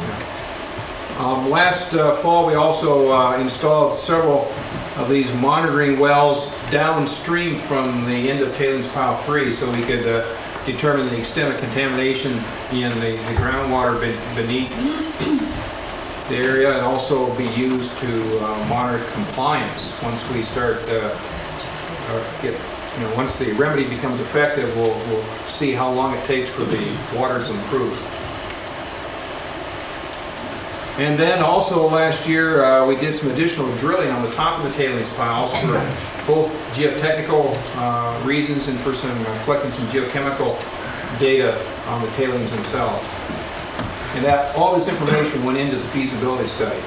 Last fall, we also installed several of these monitoring wells downstream from the end of tailings pile 3, so we could determine the extent of contamination in the groundwater beneath the area, and also be used to monitor compliance once we start once the remedy becomes effective. We'll see how long it takes for the water to improve. And then also last year, we did some additional drilling on the top of the tailings piles for both geotechnical reasons and for collecting some geochemical data on the tailings themselves. And all this information went into the feasibility study.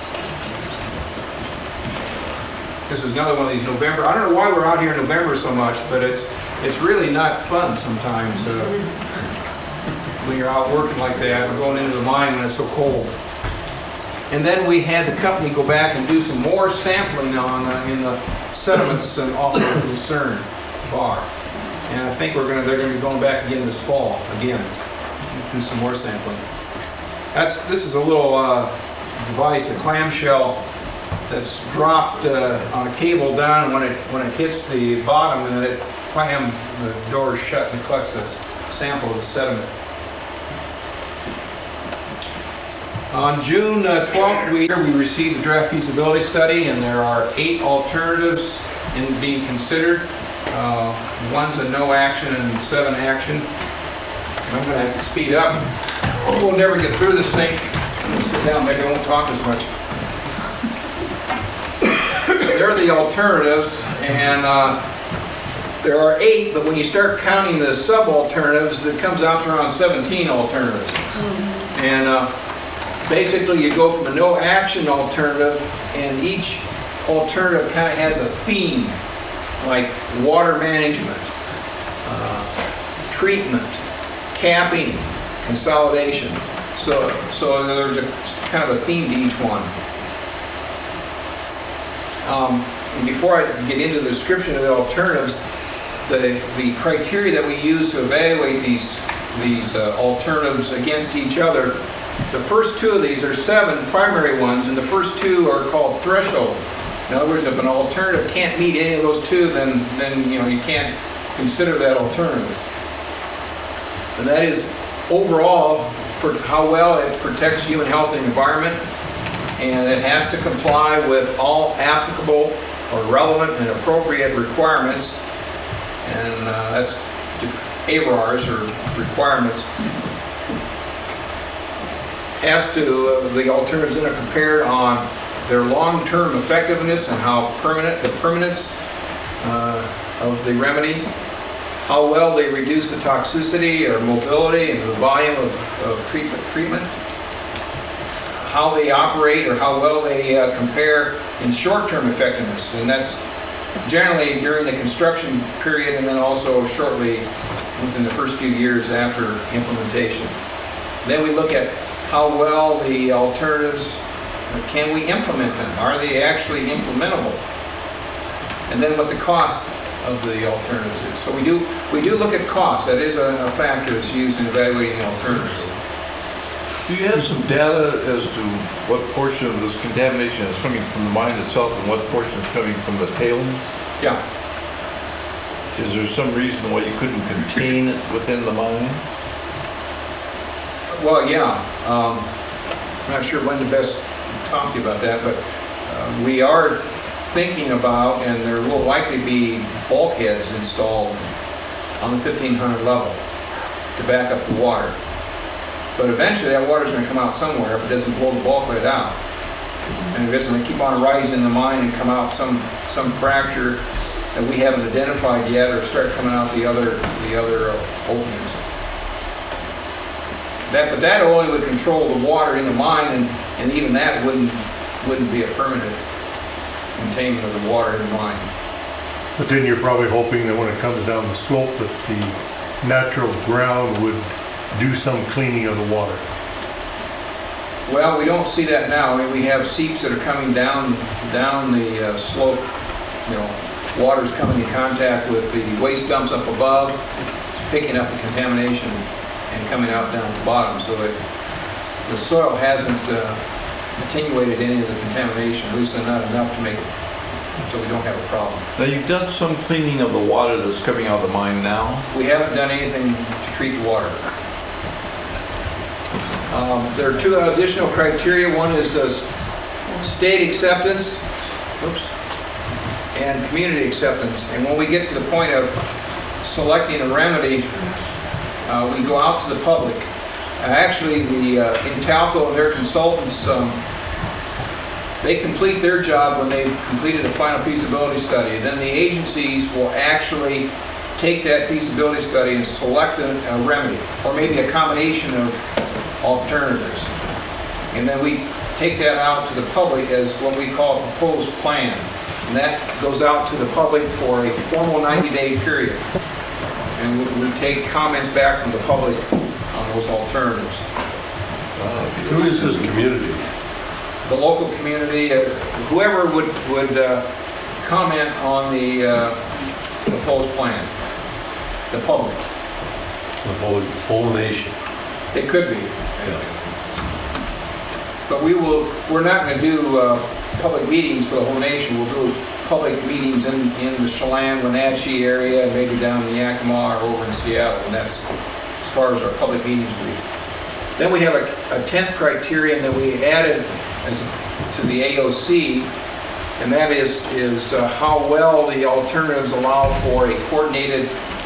This was another one of these November. I don't know why we're out here in November so much, but it's really not fun sometimes when you're out working like that. We're going into the mine when it's so cold. And then we had the company go back and do some more sampling in the sediments and off of Lucerne. bar. And I think they're gonna be going back again this fall, again, do some more sampling. This is a little device, a clamshell that's dropped on a cable down. When it hits the bottom, and then the door is shut and it collects a sample of the sediment. On June 12th, we received the draft feasibility study, and there are 8 alternatives being considered. One's a no action and 7 action. I'm going to have to speed up. We'll never get through this thing. I'm going to sit down, maybe I won't talk as much. There are the alternatives, and there are 8, but when you start counting the sub-alternatives, it comes out to around 17 alternatives. And basically, you go from a no-action alternative, and each alternative kind of has a theme, like water management, treatment, capping, consolidation. So there's a kind of a theme to each one. And before I get into the description of the alternatives, the criteria that we use to evaluate these alternatives against each other, the first 2 of these are 7 primary ones, and the first 2 are called threshold. In other words, if an alternative can't meet any of those 2, then you can't consider that alternative. And that is overall how well it protects human health and environment, and it has to comply with all applicable or relevant and appropriate requirements, and that's ARRs, or requirements. The alternatives are compared on their long-term effectiveness and the permanence of the remedy, how well they reduce the toxicity or mobility and the volume of treatment, how they operate or how well they compare in short-term effectiveness, and that's generally during the construction period and then also shortly within the first few years after implementation. Then we look at how well the alternatives, can we implement them? Are they actually implementable? And then what the cost of the alternatives is. So we do look at cost. That is a factor that's used in evaluating the alternatives. Do you have some data as to what portion of this contamination is coming from the mine itself and what portion is coming from the tailings? Yeah. Is there some reason why you couldn't contain it within the mine? Well, yeah. I'm not sure when to best talk to you about that, but we are thinking about, and there will likely be bulkheads installed on the 1500 level to back up the water. But eventually that water is going to come out somewhere if it doesn't blow the bulkhead out. And if it's going to keep on rising in the mine and come out some fracture that we haven't identified yet, or start coming out the other openings. But that only would control the water in the mine, and even that wouldn't be a permanent containment of the water in the mine. But then you're probably hoping that when it comes down the slope that the natural ground would do some cleaning of the water. Well, we don't see that now. I mean, we have seeps that are coming down the slope. Water's coming in contact with the waste dumps up above, picking up the contamination and coming out down at the bottom. So the soil hasn't attenuated any of the contamination, at least not enough to make it so we don't have a problem. Now, you've done some cleaning of the water that's coming out of the mine now? We haven't done anything to treat the water. There are 2 additional criteria. One is state acceptance and community acceptance. And when we get to the point of selecting a remedy, we go out to the public. Actually, Intalco and their consultants, they complete their job when they've completed the final feasibility study. Then the agencies will actually take that feasibility study and select a remedy, or maybe a combination of alternatives. And then we take that out to the public as what we call a proposed plan. And that goes out to the public for a formal 90-day period. And we take comments back from the public on those alternatives. Who is this community? The local community, whoever would comment on the proposed plan? The public? The whole nation. It could be. But we're not going to do public meetings for the whole nation. We'll do public meetings in the Chelan, Wenatchee area, and maybe down in Yakima or over in Seattle, and that's as far as our public meetings will be. Then we have a 10th criterion that we added to the AOC, and that is how well the alternatives allow for a coordinated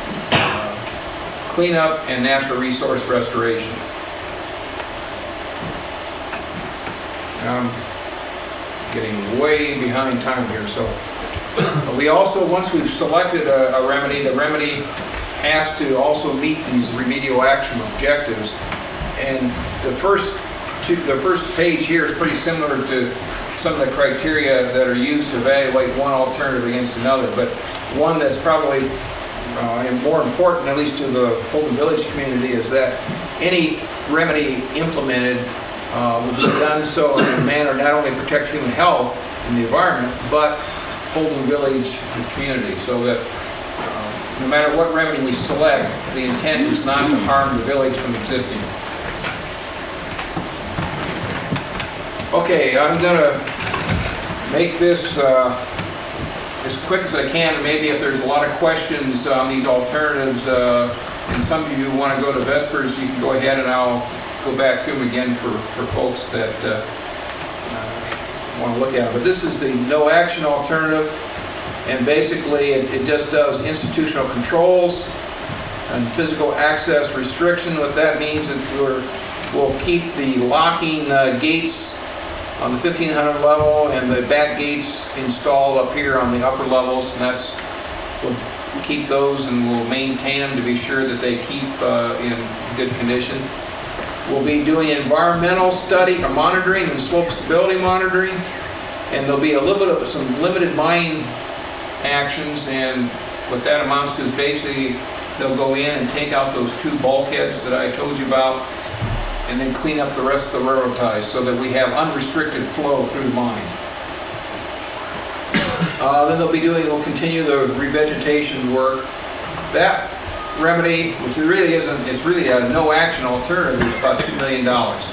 cleanup and natural resource restoration. I'm getting way behind time here, so we also, once we've selected a remedy, the remedy has to also meet these remedial action objectives. And the first page here is pretty similar to some of the criteria that are used to evaluate one alternative against another, but one that's probably more important, at least to the Holden Village community, is that any remedy implemented will be done so in a manner not only protect human health and the environment, but Holden Village and community, so that no matter what remedy we select, the intent is not to harm the village from existing. Okay, I'm going to make this as quick as I can. Maybe if there's a lot of questions on these alternatives, and some of you want to go to Vespers, you can go ahead and I'll go back to them again for folks that want to look at it. But this is the no action alternative, and basically it just does institutional controls and physical access restriction. What that means is we'll keep the locking gates on the 1500 level and the back gates installed up here on the upper levels, and we'll keep those and we'll maintain them to be sure that they keep in good condition. We'll be doing environmental study or monitoring and slope stability monitoring, and there'll be a little bit of some limited mine actions, and what that amounts to is basically they'll go in and take out those two bulkheads that I told you about, and then clean up the rest of the railroad ties so that we have unrestricted flow through the mine. Then we'll continue the revegetation work. That remedy, which really isn't, it's really a no action alternative, is about $2 million.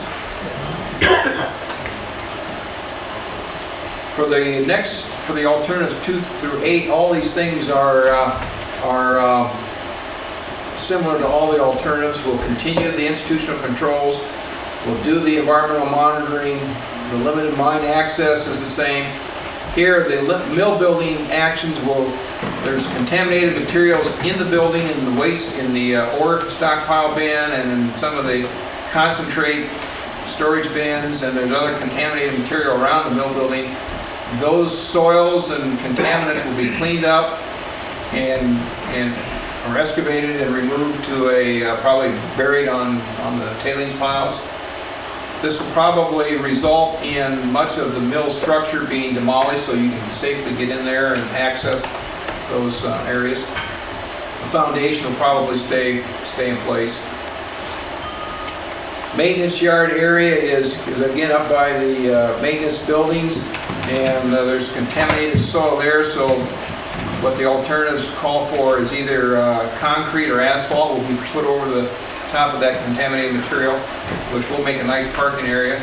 For the alternatives 2 through 8, all these things are similar to all the alternatives. We'll continue the institutional controls. We'll do the environmental monitoring. The limited mine access is the same. Here, the mill building actions there's contaminated materials in the building, in the waste, in the ore stockpile bin, and in some of the concentrate storage bins, and there's other contaminated material around the mill building. Those soils and contaminants will be cleaned up and are excavated and removed to probably buried on the tailings piles. This will probably result in much of the mill structure being demolished so you can safely get in there and access those areas. The foundation will probably stay in place. Maintenance yard area is again up by the maintenance buildings, and there's contaminated soil there, so what the alternatives call for is either concrete or asphalt will be put over the top of that contaminated material, which will make a nice parking area.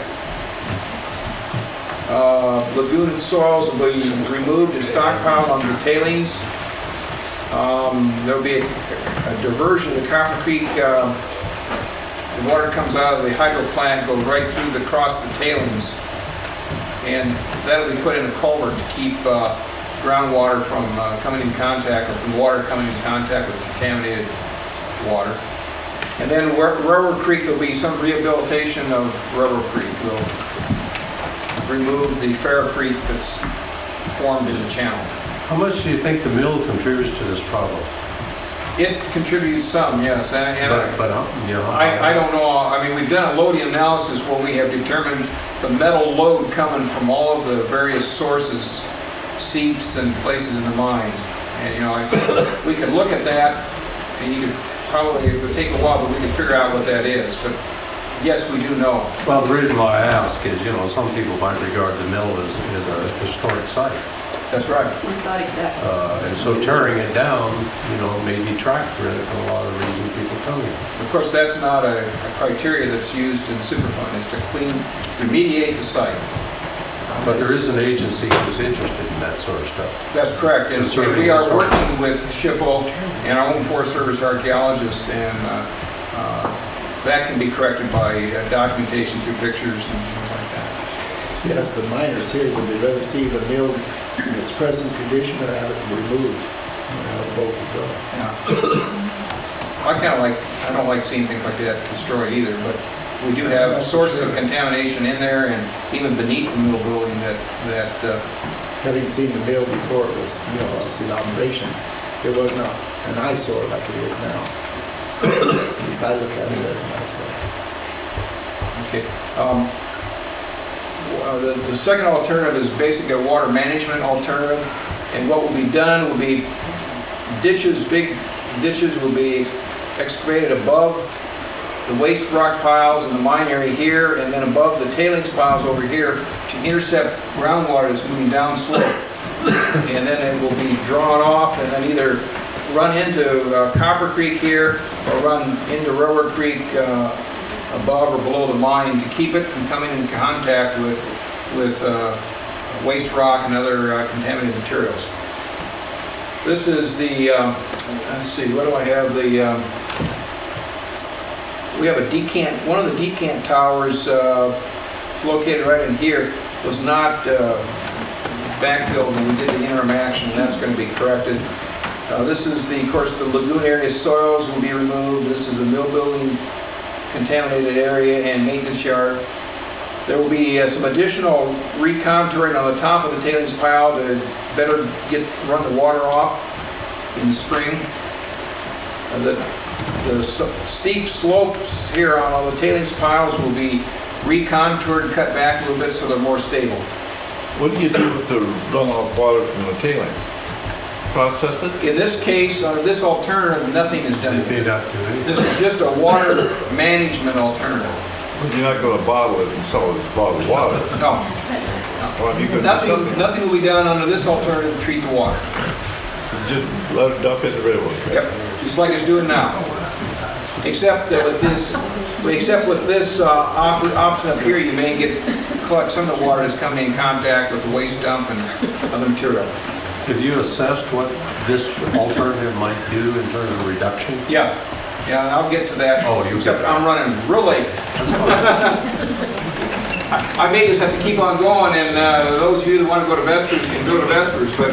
Lagoon soils will be removed and stockpiled on the tailings. There will be a diversion of the Copper Creek. The water comes out of the hydro plant, goes right through across the tailings, and that'll be put in a culvert to keep groundwater from coming in contact, or from water coming in contact with contaminated water. And then Railroad Creek, there'll be some rehabilitation of Railroad Creek. We'll remove the Fair Creek that's formed in the channel. How much do you think the mill contributes to this problem? It contributes some, yes. I don't know. I mean, we've done a loading analysis where we have determined the metal load coming from all of the various sources, seeps and places in the mine. And we could look at that, and you could probably, it would take a while, but we could figure out what that is. But yes, we do know. Well, the reason why I ask is, some people might regard the mill as a historic site. That's right. We thought exactly. And so tearing it down, may detract from a lot of the reasons people come here. Of course, that's not a criteria that's used in Superfund, is to remediate the site. But there is an agency who's interested in that sort of stuff. That's correct, and Concerning we are the source. working with SHPO and our own Forest Service archaeologist, and that can be corrected by documentation through pictures and things like that. Yes, the miners here, would they rather see the mill in its present condition or have it removed? How the boat would go. Yeah. I don't like seeing things like that destroyed either, but we do have sources of contamination in there and even beneath the mill building that Having seen the mill before it was, obviously in operation, it was not an eyesore like it is now. At least I look at it as an eyesore. Okay. The second alternative is basically a water management alternative, and what will be done will be big ditches will be excavated above the waste rock piles in the mine area here, and then above the tailings piles over here to intercept groundwater that's moving down slope. And then it will be drawn off and then either run into Copper Creek here or run into Railroad Creek above or below the mine to keep it from coming in contact with waste rock and other contaminated materials. This is the, let's see, what do I have? We have a decant, one of the decant towers located right in here was not backfilled when we did the interim action, and that's going to be corrected. This is of course, the lagoon area soils will be removed. This is a mill building contaminated area and maintenance yard. There will be some additional recontouring on the top of the tailings pile to better run the water off in the spring. The steep slopes here on all the tailings piles will be recontoured and cut back a little bit so they're more stable. What do you do with the runoff water from the tailings? Process it? In this case, under this alternative, nothing is done. They not do anything. This is just a water management alternative. But you're not going to bottle it and sell it as bottled water. No. Well, you could do something. Nothing will be done under this alternative to treat the water. Just let it dump in the river. Yep, just like it's doing now. Except that with this option up here, you may collect some of the water that's coming in contact with the waste dump and other material. Have you assessed what this alternative might do in terms of reduction? Yeah, I'll get to that. Oh, except I'm running real late. I may just have to keep on going, and those of you that want to go to Vespers can go to Vespers, but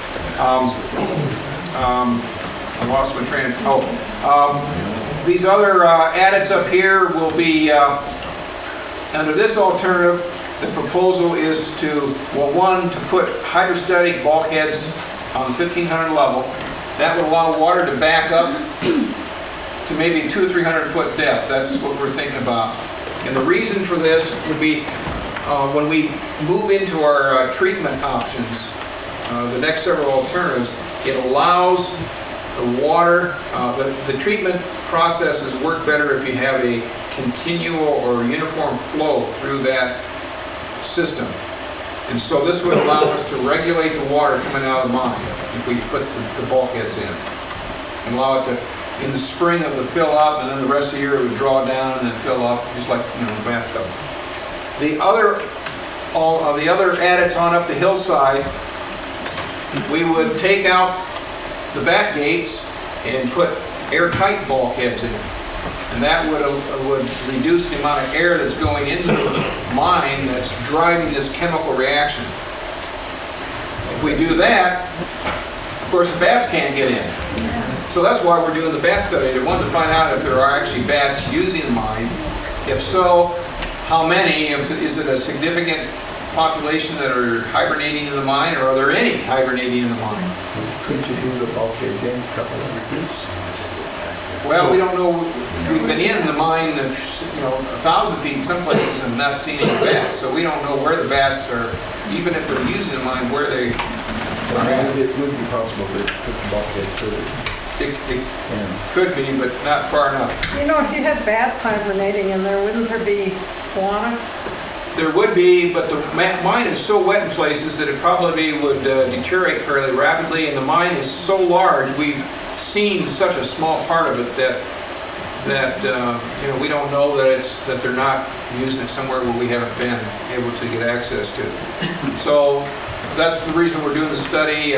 I lost my train of these other adits up here will be, under this alternative, the proposal is to, one, to put hydrostatic bulkheads on the 1500 level. That would allow water to back up to maybe 200 or 300 foot depth. That's what we're thinking about. And the reason for this would be when we move into our treatment options, the next several alternatives, it allows the water, the treatment processes work better if you have a continual or uniform flow through that system. And so this would allow us to regulate the water coming out of the mine if we put the bulkheads in. And allow it to, in the spring it would fill up, and then the rest of the year it would draw down and then fill up, just like the bathtub. The other adits on up the hillside, we would take out the back gates and put airtight bulkheads in. And that would reduce the amount of air that's going into the mine that's driving this chemical reaction. If we do that, of course the bats can't get in. So that's why we're doing the bat study. We wanted to find out if there are actually bats using the mine. If so, how many? Is it a significant population that are hibernating in the mine, or are there any hibernating in the mine? Couldn't you do the bulkheads in a couple of steps? Well, we don't know. We've been in the mine, 1,000 feet in some places and not seen any bats. So we don't know where the bats are, even if they're using the mine, where they are at. It would be possible to put the bulkheads further. It could be, but not far enough. If you had bats hibernating in there, wouldn't there be guano? There would be, but the mine is so wet in places that it probably would deteriorate fairly rapidly, and the mine is so large, we've seen such a small part of it that we don't know that they're not using it somewhere where we haven't been able to get access to. So that's the reason we're doing the study.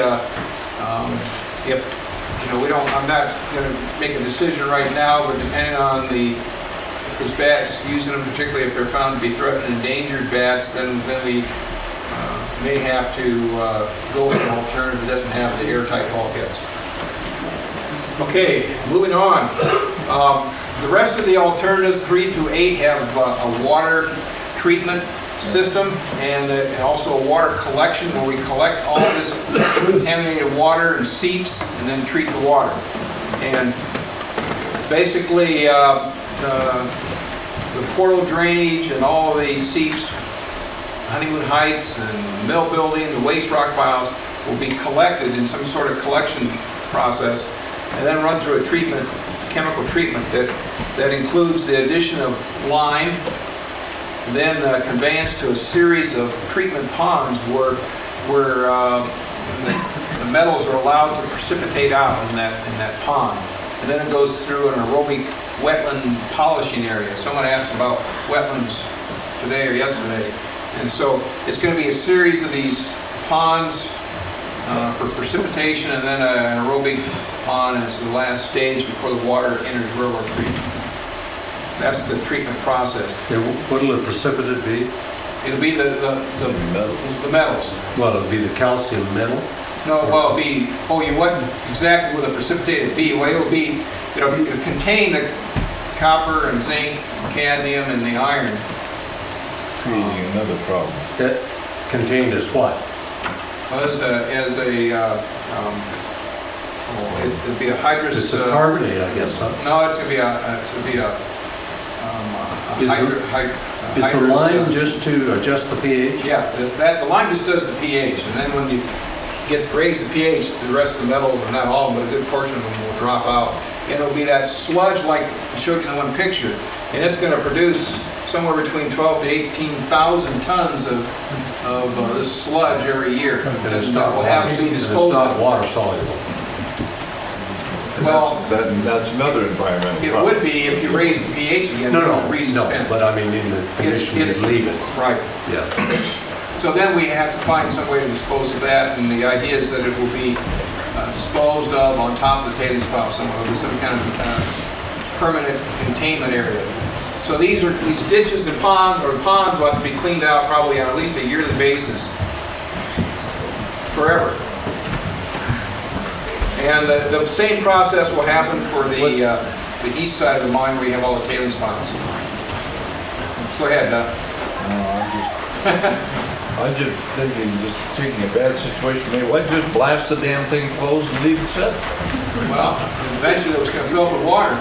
I'm not going to make a decision right now, but depending on if there's bats using them, particularly if they're found to be threatened and endangered bats, then we may have to go with an alternative that doesn't have the airtight bulkheads. Okay, moving on. The rest of the alternatives, 3 through 8, have a water treatment system and also a water collection where we collect all this contaminated water in seeps and then treat the water. And basically, the portal drainage and all of these seeps, Honeymoon Heights and Mill Building, the waste rock piles will be collected in some sort of collection process and then run through a chemical treatment that includes the addition of lime, then conveyance to a series of treatment ponds where the metals are allowed to precipitate out in that pond. And then it goes through an aerobic wetland polishing area. Someone asked about wetlands today or yesterday. And so it's going to be a series of these ponds for precipitation, and then an aerobic pond as the last stage before the water enters railroad creek. That's the treatment process. What will the precipitate be? It'll be the metals. Well, it'll be the calcium metal? No, well, it'll be, what exactly will the precipitate be? Well, it'll contain the copper and zinc, cadmium, and the iron. Creating another problem. That contained as what? Well, it'd be a hydrous. It's a carbonate, I guess, huh? No, it's gonna be a Is the lime just to adjust the pH? Yeah, the lime just does the pH, and then when you raise the pH, the rest of the metals, not all of them, but a good portion of them will drop out. And it'll be that sludge like I showed you in one picture, and it's going to produce somewhere between 12 to 18,000 tons of this sludge every year. And it's that will have to be disposed of. It's not water soluble. Well, that's another environmental it problem. would be if you raise the pH again. No, but I mean in the condition you leave it. Right. Yeah. So then we have to find some way to dispose of that, and the idea is that it will be disposed of on top of the tailings pile somewhere. There'll be some kind of permanent containment area. So these ditches and ponds will have to be cleaned out probably on at least a yearly basis, forever. And the same process will happen for the east side of the mine where you have all the tailings piles. Go ahead, Doug. I'm just thinking, just taking a bad situation, maybe why just blast the damn thing closed and leave it set? Well, eventually it was going to fill up with water.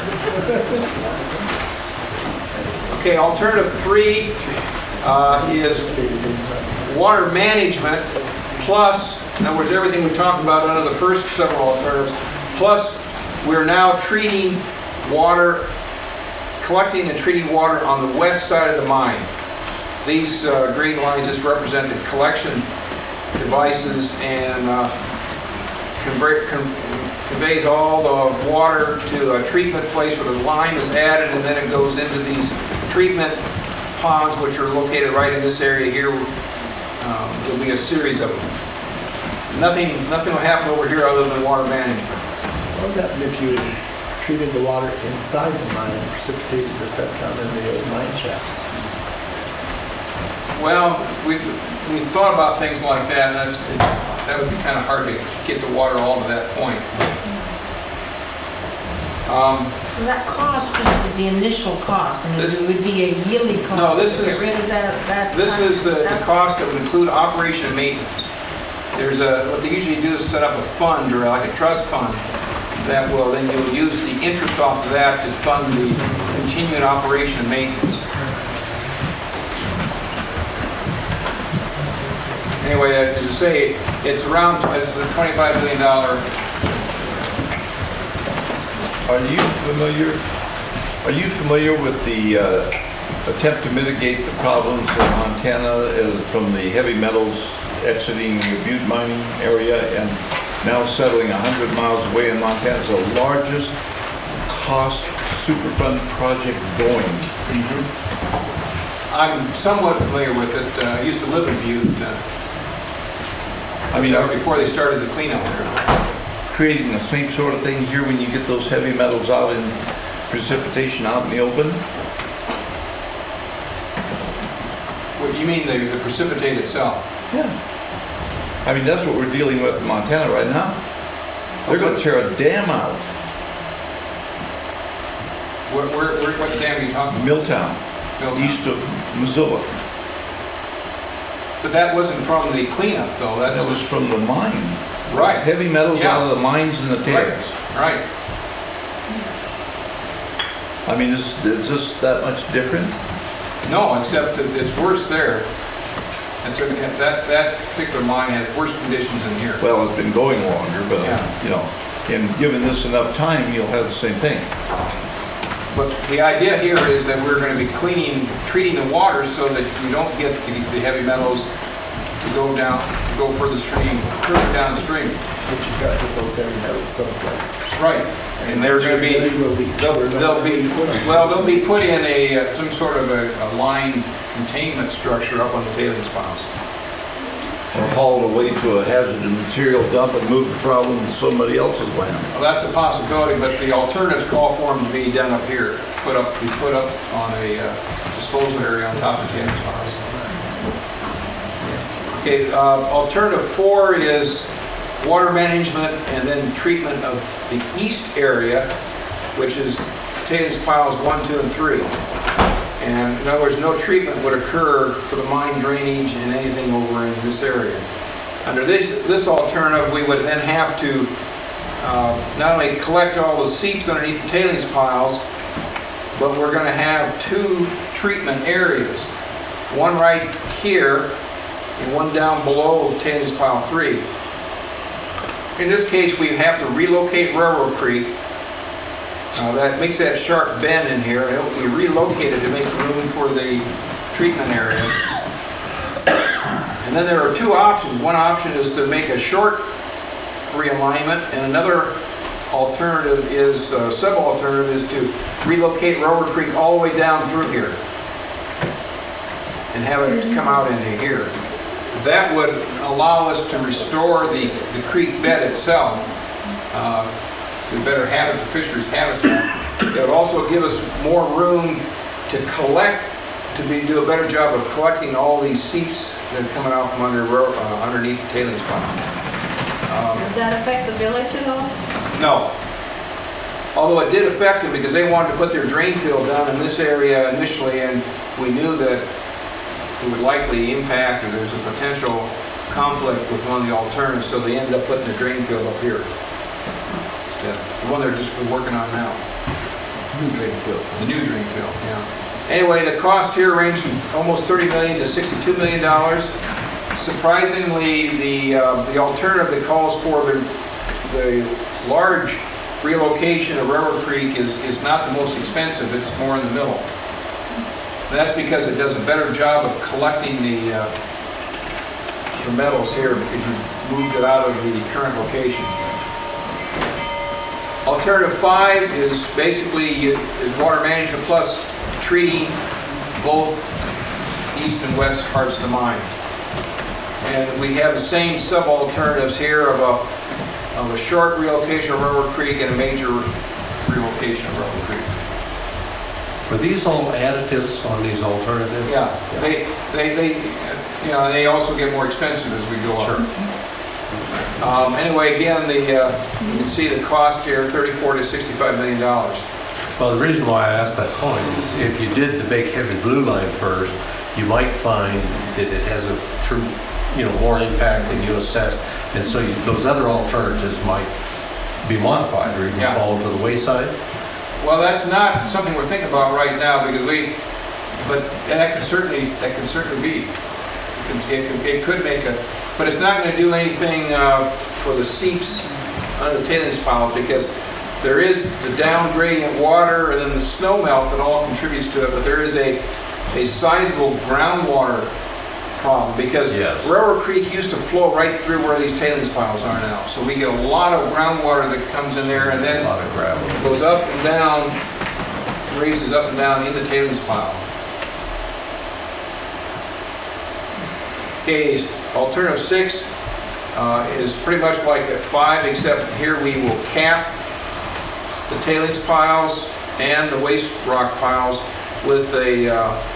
Okay, alternative 3 is water management plus, in other words, everything we talked about under the first several alternatives, plus we're now treating water, collecting and treating water on the west side of the mine. These green lines just represent the collection devices and conveys all the water to a treatment place where the lime is added, and then it goes into these treatment ponds, which are located right in this area here. There'll be a series of them. Nothing will happen over here other than water management. What would happen if you treated the water inside the mine and precipitated the stuff down in the old mine shafts? Well, we thought about things like that, and that would be kind of hard to get the water all to that point. So that cost just is the initial cost. I mean, it would be a yearly cost. No, this to get rid of that. This is the cost that would include operation and maintenance. There's what they usually do is set up a fund or like a trust fund that will then you'll use the interest off of that to fund the continuing operation and maintenance. Anyway, as I say, it's around it's a $25 million. Are you familiar with the attempt to mitigate the problems in Montana from the heavy metals exiting the Butte mining area and now settling 100 miles away in Montana. It's the largest cost Superfund project going. I'm somewhat familiar with it. I used to live in Butte. Before they started the cleanup there. Creating the same sort of thing here when you get those heavy metals out in precipitation out in the open? What you mean the precipitate itself? Yeah. I mean, that's what we're dealing with in Montana right now. They're going to tear a dam out. What dam are you talking about? Milltown, east of Missoula. But that wasn't from the cleanup, though. That was from the mine. Right. Heavy metals out of the mines and the tails. Right. I mean, is this that much different? No, except that it's worse there. That particular mine has worse conditions than here. Well, it's been going longer, but you know, and given this enough time, you'll have the same thing. But the idea here is that we're going to be treating the water so that you don't get the heavy metals to go further downstream. But you've got to put those heavy metals someplace. Right. And they're going to be, they'll be put in some sort of a line containment structure up on the tailings piles. Or hauled away to a hazardous material dump and move the problem to somebody else's land. Well, that's a possibility, but the alternatives call for them to be done up here, be put up on a disposal area on top of the tailings piles. Okay, alternative 4 is water management and then treatment of the east area, which is tailings piles 1, 2, and 3. And in other words, no treatment would occur for the mine drainage and anything over in this area. Under this alternative, we would then have to not only collect all the seeps underneath the tailings piles, but we're going to have 2 treatment areas. One right here and one down below tailings pile 3. In this case, we have to relocate Railroad Creek. That makes that sharp bend in here. It'll be relocated to make room for the treatment area. And then there are 2 options. One option is to make a short realignment, and another alternative is, sub-alternative is to relocate Railroad Creek all the way down through here and have it come out into here. That would allow us to restore the creek bed itself. The better habitat, the fisheries habitat. It would also give us more room to do a better job of collecting all these seeps that are coming out from underneath the tailings pond. Does that affect the village at all? No. Although it did affect them because they wanted to put their drain field down in this area initially, and we knew that it would likely impact, or there's a potential conflict with one of the alternatives, so they ended up putting the drain field up here. The one they're just working on now. New drain field. The new drain field, yeah. Anyway, the cost here ranged from almost $30 million to $62 million. Surprisingly, the alternative that calls for the large relocation of Railroad Creek is not the most expensive. It's more in the middle. And that's because it does a better job of collecting the metals here because you moved it out of the current location. Alternative 5 is basically water management plus treating both east and west parts of the mine. And we have the same sub-alternatives here of a short relocation of Railroad Creek and a major relocation of Railroad Creek. Are these all additives on these alternatives? Yeah, they also get more expensive as we go up. Sure. Anyway, again, you can see the cost here, $34 to $65 million. Well, the reason why I asked that point is if you did the big heavy blue line first, you might find that it has a true, more impact than you assessed. And so those other alternatives might be modified or even fall to the wayside. Well, that's not something we're thinking about right now because but that can certainly be. It could make but it's not going to do anything for the seeps under the tailings piles because there is the down gradient water and then the snow melt that all contributes to it, but there is a a sizable groundwater problem, because Yes. Railroad Creek used to flow right through where these tailings piles are now. So we get a lot of groundwater that comes in there and A then lot of gravel. goes up and down, raises up and down in the tailings pile. Okay, alternative 6 is pretty much like at 5, except here we will cap the tailings piles and the waste rock piles with a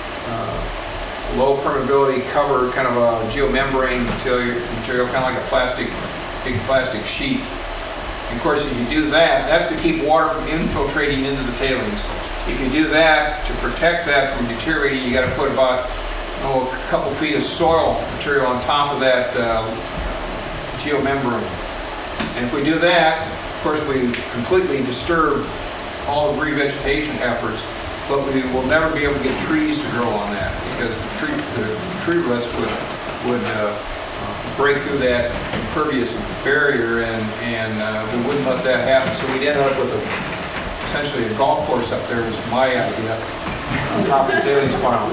low permeability cover, kind of a geomembrane material, kind of like a big plastic sheet. And of course, if you do that, that's to keep water from infiltrating into the tailings. If you do that, to protect that from deteriorating, you got to put about a couple feet of soil material on top of that geomembrane. And if we do that, of course, we completely disturb all the revegetation efforts, but we will never be able to get trees to grow on that, because the tree roots would break through that impervious barrier, and we wouldn't let that happen. So we'd end up with essentially a golf course up there, is my idea, on top of the tailings pile.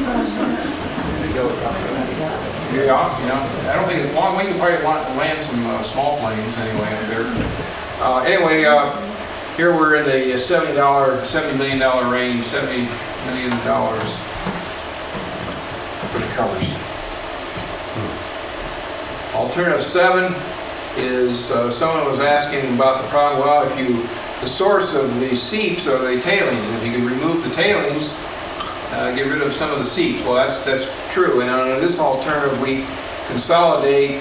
Yeah, I don't think it's long. We can probably land some small planes anyway up there. Anyway, here we're in the $70 million range, $70 million for the covers. Alternative 7 is someone was asking about the problem. Well, the source of the seeps are the tailings. If you can remove the tailings, get rid of some of the seeps. Well, that's true. And on this alternative, we consolidate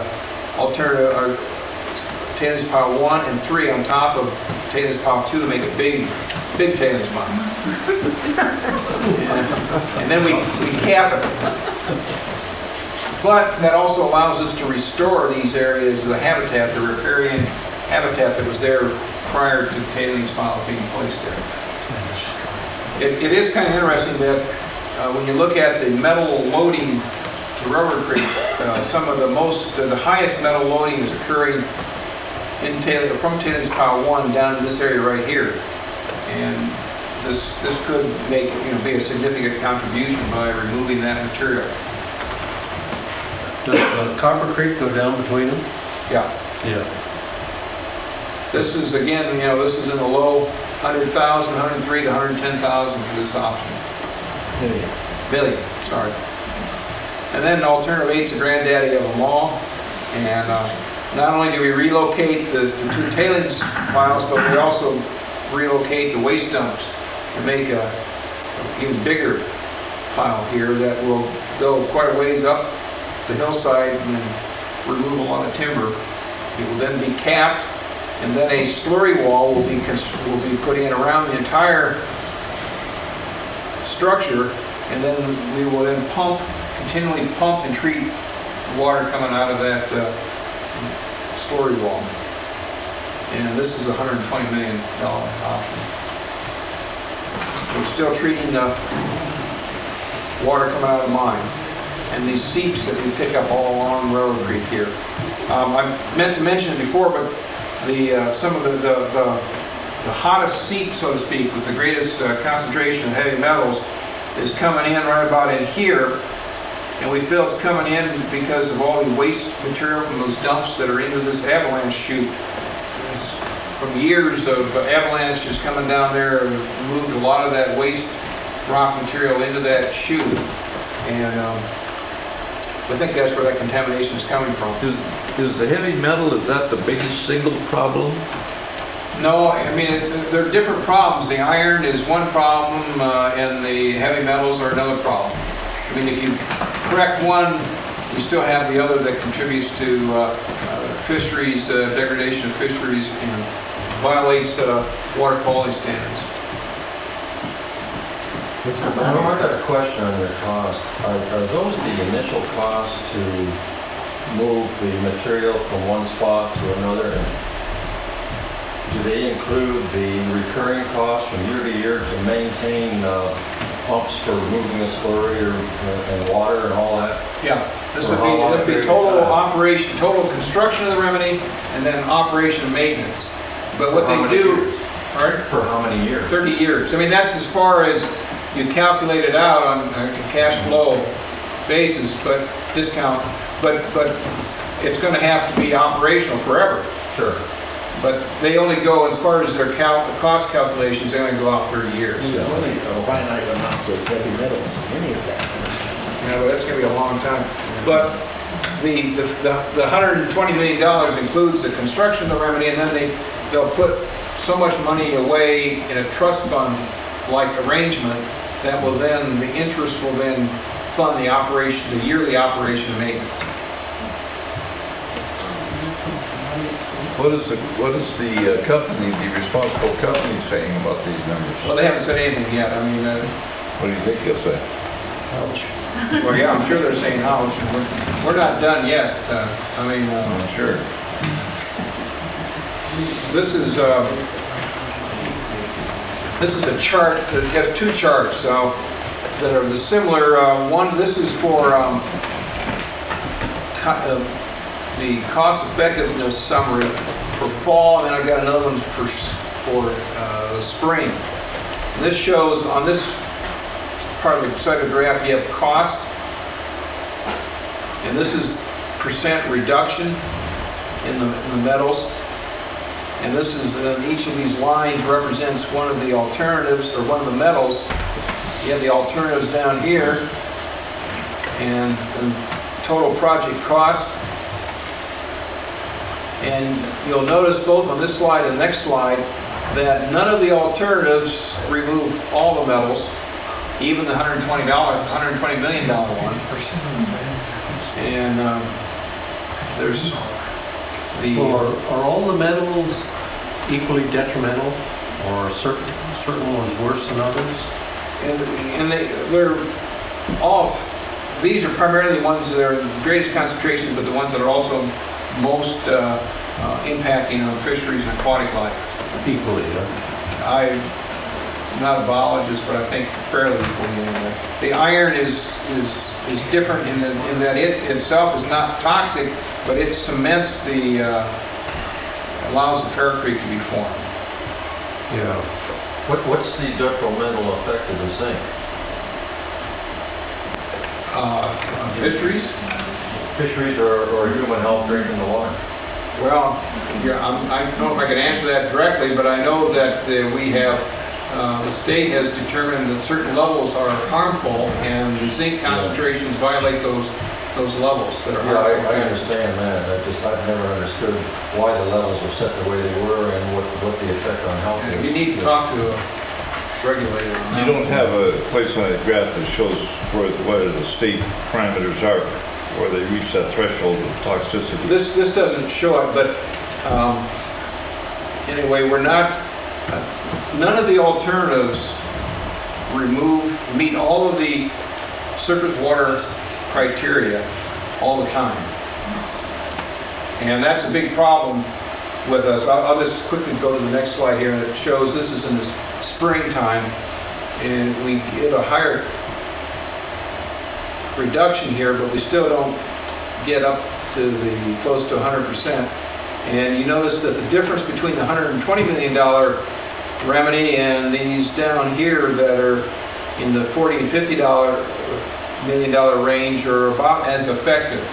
tailings pile 1 and 3 on top of tailings pile 2 to make a big tailings pile. and then we cap it. But that also allows us to restore these areas, the habitat, the riparian habitat that was there prior to tailings piles being placed there. It is kind of interesting that when you look at the metal loading to Railroad Creek, some of the highest metal loading is occurring from tailings pile 1 down to this area right here, and this could be a significant contribution by removing that material. Does Copper Creek go down between them? Yeah. Yeah. This is, again, this is in the low 100,000, 103 to 110,000 for this option. Million, sorry. And then alternative 8 is the granddaddy of them all. And not only do we relocate the 2 tailings piles, but we also relocate the waste dumps to make an even bigger pile here that will go quite a ways up the hillside and remove a lot of timber. It will then be capped, and then a slurry wall will be put in around the entire structure, and then we will then continually pump and treat the water coming out of that slurry wall. And this is a $120 million option. We're still treating the water coming out of the mine and these seeps that we pick up all along Railroad Creek here. I meant to mention it before, but some of the hottest seep, so to speak, with the greatest concentration of heavy metals is coming in right about in here. And we feel it's coming in because of all the waste material from those dumps that are into this avalanche chute. It's from years of avalanche just coming down there and moved a lot of that waste rock material into that chute. And I think that's where that contamination is coming from. Is the heavy metal, is that the biggest single problem? No, I mean, there are different problems. The iron is one problem, and the heavy metals are another problem. I mean, if you correct one, you still have the other that contributes to fisheries, degradation of fisheries, and violates water quality standards. I've got a question on your cost. Are those the initial costs to move the material from one spot to another? Do they include the recurring costs from year to year to maintain pumps for moving the slurry and water and all that? Yeah, this would be total operation, total construction of the remedy, and then operation and maintenance. But what they do, For how many years? 30 years. I mean, that's as far as you calculate it out on a cash flow basis, but discount, but it's going to have to be operational forever. Sure. But they only go, as far as their cost calculations, they only go out 30 years. There's only a finite amount of heavy metals in any of that. Yeah, but that's going to be a long time. But the $120 million includes the construction of the remedy, and then they'll put so much money away in a trust fund-like arrangement that will then, the interest will then fund the operation, the yearly operation and maintenance. What is the company, the responsible company saying about these numbers? Well, they haven't said anything yet. I mean, What do you think they'll say? Ouch. well, yeah, I'm sure they're saying ouch, and we're not done yet. I'm sure. This is a chart that has two charts that are the similar. One, this is for the cost effectiveness summary for fall, and then I've got another one for spring. And this shows on this part of the second graph you have cost, and this is percent reduction in the metals. And this is, each of these lines represents one of the alternatives, or one of the metals. You have the alternatives down here, and total project cost. And you'll notice both on this slide and next slide that none of the alternatives remove all the metals, even the $120 million one. And there's the... Are all the metals equally detrimental, or are certain ones worse than others? And they're all, these are primarily the ones that are in greatest concentration, but the ones that are also most impacting on fisheries and aquatic life. Equally, yeah. I'm not a biologist, but I think fairly equally anyway. The iron is different in that it itself is not toxic, but it cements allows the ferrocrete to be formed. Yeah. What's the detrimental effect of the zinc? On fisheries? Fisheries or human health drinking the water? Well, I don't know if I can answer that directly, but I know that we have, the state has determined that certain levels are harmful, and the zinc concentrations violate those levels that are harmful. Yeah, I understand that. I've never understood why the levels were set the way they were and what the effect on health is. You need to talk to a regulator on that. You don't have a place on that graph that shows what the state parameters are, where they reach that threshold of toxicity. This doesn't show it, but anyway, we're not, none of the alternatives meet all of the surface water criteria all the time. And that's a big problem with us. I'll just quickly go to the next slide here, and it shows this is in the springtime, and we get a higher reduction here, but we still don't get up to the close to 100%. And you notice that the difference between the $120 million remedy and these down here that are in the $40 and $50 million range are about as effective.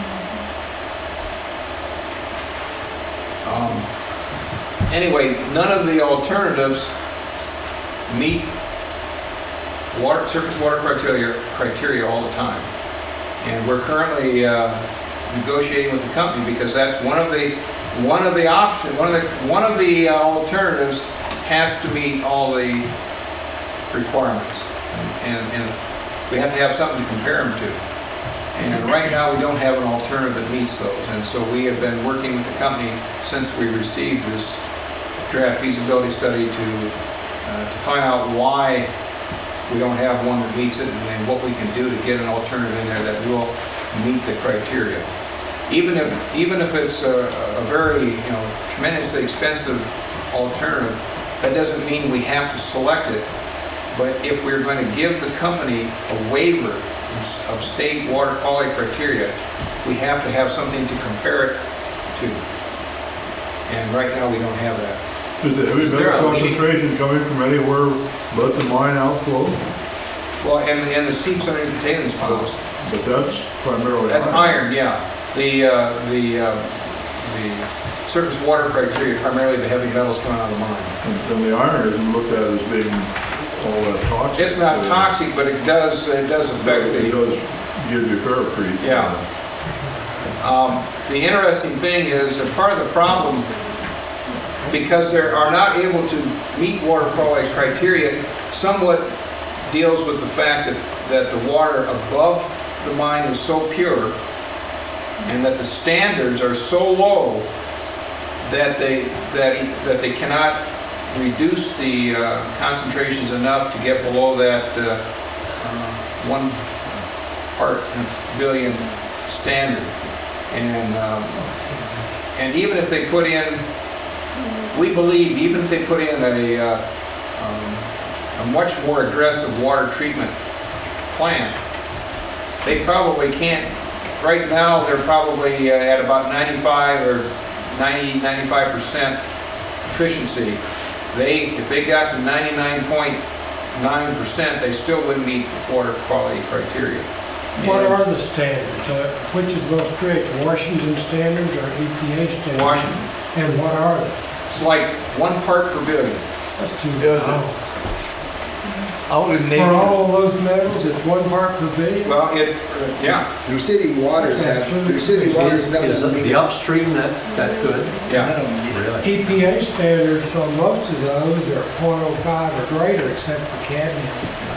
Anyway, none of the alternatives meet surface water criteria all the time. And we're currently negotiating with the company because that's one of the options. One of the alternatives has to meet all the requirements, and we have to have something to compare them to. And right now we don't have an alternative that meets those. And so we have been working with the company since we received this draft feasibility study to find out why we don't have one that meets it, and what we can do to get an alternative in there that will meet the criteria. Even if it's a very tremendously expensive alternative, that doesn't mean we have to select it. But if we're going to give the company a waiver of state water quality criteria, we have to have something to compare it to. And right now we don't have that. Is the heavy metal concentration coming from anywhere but the mine outflow? Well, and the seeps underneath the tailings ponds. But that's primarily. That's iron, yeah. The surface water criteria, primarily the heavy metals coming out of the mine. And the iron isn't looked at as being all that toxic. It's not toxic, but it does affect It the, does give you ferrocrete. yeah. The interesting thing is that part of the problem, because they are not able to meet water quality criteria, somewhat deals with the fact that the water above the mine is so pure and that the standards are so low that they cannot reduce the concentrations enough to get below that 1 part in a billion standard. And even if they put in, we believe, even if they put in a much more aggressive water treatment plant, they probably can't. Right now, they're probably at about 95 or 95% efficiency. If they got to 99.9%, they still wouldn't meet water quality criteria. What are the standards? Which is most strict, Washington standards or EPA standards? Washington. And what are they? It's like 1 part per billion. That's too low. Out in For nature, all of those metals, it's 1 part per billion? Well, yeah. your city waters have, your city waters Is never the upstream that good? Yeah. Really? EPA standards on most of those are 0.05 or greater except for cadmium.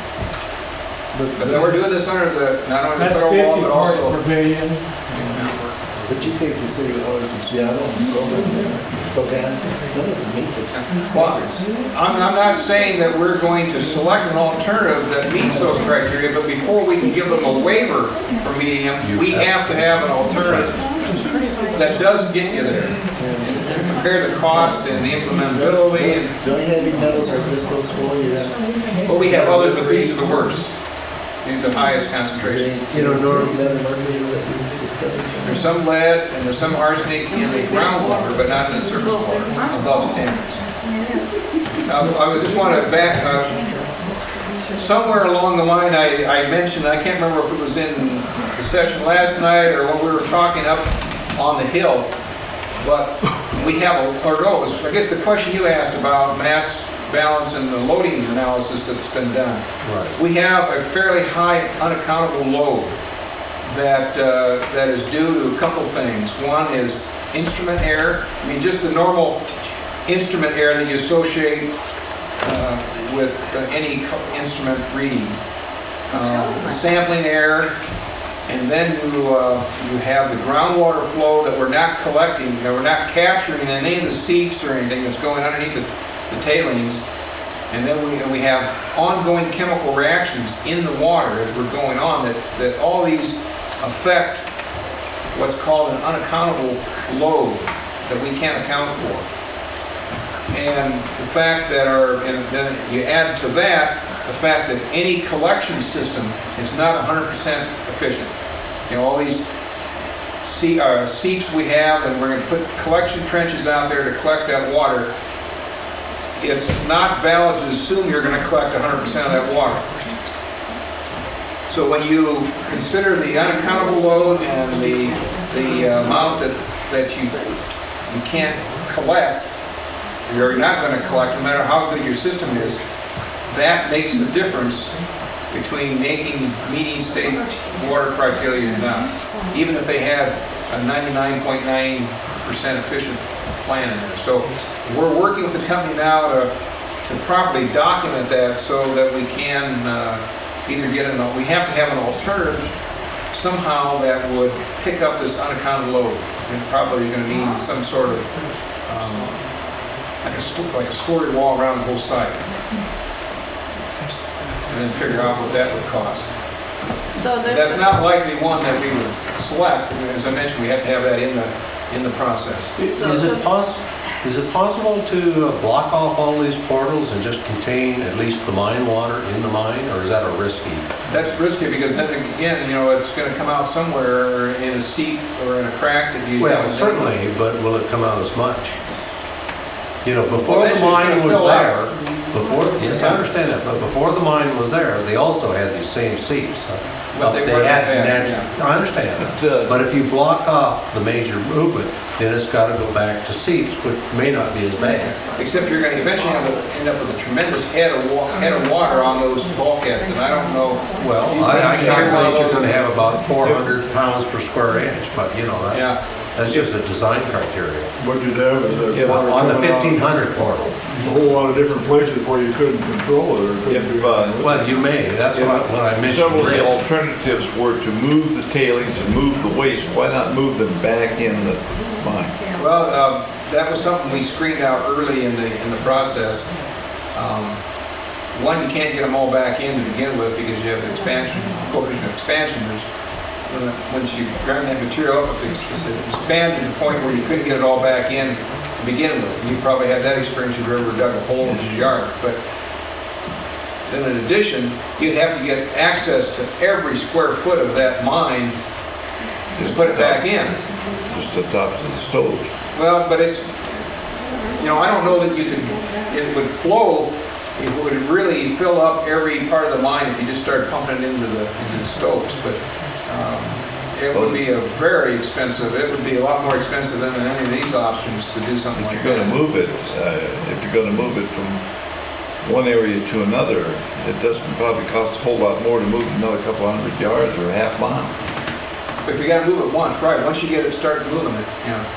But then we're doing this under not only the That's federal law, 50 but parts also. per billion. But you take the city waters in Seattle and Portland and Spokane, none of them meet the Well, standards. I'm not saying that we're going to select an alternative that meets those criteria, but before we can give them a waiver for meeting them, we have to have an alternative that does get you there. Compare the cost and the implementability, and, The only heavy metals are just those four you have. but we have others, but these are the worst, the highest Is there concentration. any, you know, lead and mercury that you discovered? There's some lead and there's some arsenic in the groundwater, but not in the surface water, above standards. I was just want to back, somewhere along the line I mentioned, I can't remember if it was in the session last night or when we were talking up on the hill, but we have, I guess the question you asked about mass balance and the loading analysis that's been done. Right. We have a fairly high unaccountable load that is due to a couple things. One is instrument error. I mean, just the normal instrument error that you associate with any instrument reading. Sampling error, and then you have the groundwater flow that we're not collecting, that we're not capturing in any of the seeps or anything that's going underneath the tailings. And then we have ongoing chemical reactions in the water as we're going on that all these affect what's called an unaccountable load that we can't account for. And the fact that and then you add to that the fact that any collection system is not 100% efficient. You know, all these seeps we have, and we're going to put collection trenches out there to collect that water. It's not valid to assume you're going to collect 100% of that water. So when you consider the unaccountable load and the amount that you can't collect, you're not going to collect, no matter how good your system is, that makes the difference between meeting state water criteria or not, even if they had a 99.9% efficient plan in there. So we're working with the company now to properly document that so that we can either we have to have an alternative somehow that would pick up this unaccountable load. And probably you're going to need some sort of like a story wall around the whole site. And then figure out what that would cost. That's not likely one that we would select. As I mentioned, we have to have that in the process. Is it possible to block off all these portals and just contain at least the mine water in the mine, or is that a risky? That's risky because then again, you know, it's going to come out somewhere in a seep or in a crack that you. Well, certainly, but will it come out as much? You know, before Well, the mine was there, Before, yes, I understand that, but before the mine was there, they also had these same seeps. But they weren't had bad, natural, I understand that. But if you block off the major movement, then it's got to go back to seeps, which may not be as bad. Except you're going to eventually end up with a tremendous head of water on those bulkheads, and I don't know. Well, I calculate you're going to have about 400 pounds per square inch, but you know, that's just a design criteria. What you'd have is that water On the coming out 1500 portal. a whole lot of different places where you couldn't control it or couldn't do it. Well, you may, that's what I mentioned. Several of the alternatives were to move the tailings and move the waste. Why not move them back in the mine? Well, that was something we screened out early in the process. One, you can't get them all back in to begin with because you have the coefficient of expansion. Once you grind that material up, it's expanded to the point where you couldn't get it all back in to begin with. You probably had that experience if you ever dug a hole in the yard. But then in addition, you'd have to get access to every square foot of that mine to put it back in. Just the tops of the stoves. Well, but it's, I don't know that it would flow, it would really fill up every part of the mine if you just started pumping it into the stoves. But it would be a very expensive, it would be a lot more expensive than any of these options to do something like that. You're going to move it, if you're going to move it from one area to another, it doesn't probably cost a whole lot more to move another couple 100 yards or a half mile. But if you got to move it once, right? Once you get it, start moving it,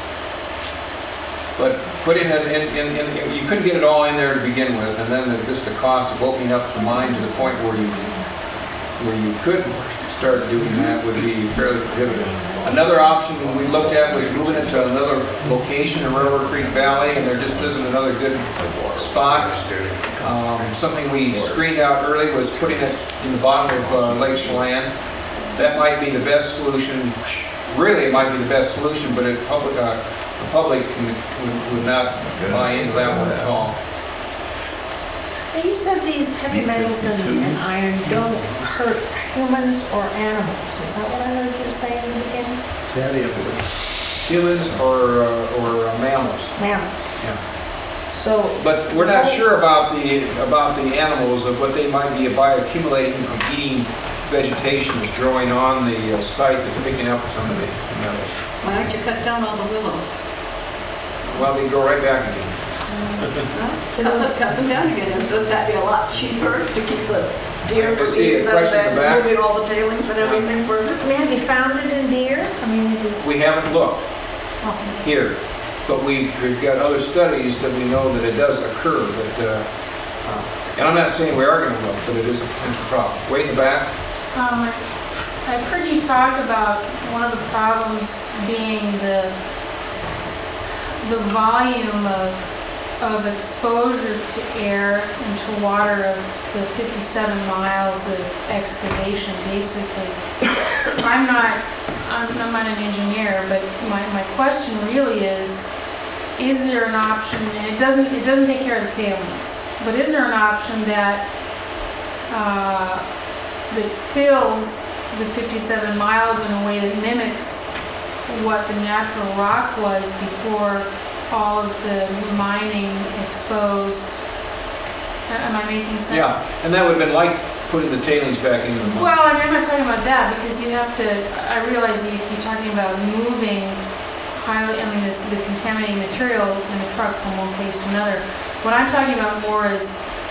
But putting it in, you couldn't get it all in there to begin with, and then just the cost of opening up the mine to the point where you could start doing that would be fairly prohibitive. Another option we looked at was moving it to another location in Railroad Creek Valley, and there just isn't another good spot. Something we screened out early was putting it in the bottom of Lake Chelan. That might be the best solution. Really, it might be the best solution, but the public would not buy into that one at all. Now, you said these heavy metals and iron don't hurt humans or animals. Is that what I heard you say in the beginning? Humans or mammals. Mammals. Yeah. So, but we're not sure about the animals, of what they might be bioaccumulating from eating vegetation that's growing on the site that's picking up some of the metals. Why don't you cut down all the willows? Well, they go right back again. Cut them down again, and wouldn't that be a lot cheaper to keep the deer from eating them than moving all the tailings and everything further? Have you found it in deer? We haven't looked here, but we've got other studies that we know that it does occur. But and I'm not saying we are going to look, but it is a potential problem. Way in the back. I've heard you talk about one of the problems being the volume of exposure to air and to water of the 57 miles of excavation, basically. I'm not an engineer, but my question really is there an option, and it doesn't take care of the tailings, but is there an option that fills the 57 miles in a way that mimics what the natural rock was before all of the mining exposed? Am I making sense? Yeah, and that would have been like putting the tailings back into the mine. Well, I'm not talking about that, because you have to, I realize that if you're talking about moving the contaminating material in a truck from one place to another. What I'm talking about more is,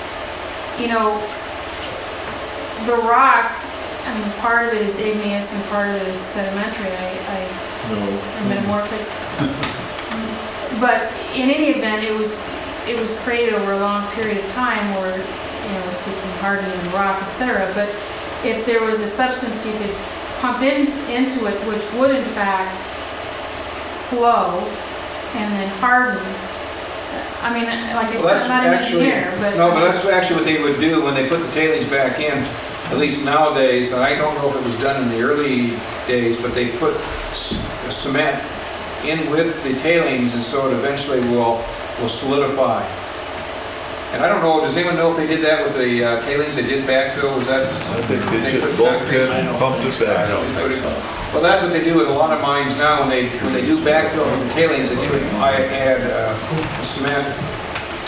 the rock, part of it is igneous and part of it is sedimentary. And metamorphic. But in any event, it was created over a long period of time where, it became hardened in the rock, etc. But if there was a substance you could pump into it, which would in fact flow and then harden. Like I said, I'm not an engineer, but... No, but that's actually what they would do when they put the tailings back in, at least nowadays. And I don't know if it was done in the early days, but they put cement in with the tailings, and so it eventually will solidify. And I don't know, does anyone know if they did that with the tailings they did backfill? Was that? I think they just bumped it and pumped it back. Well, that's what they do with a lot of mines now. When they do backfill with the tailings, they do add cement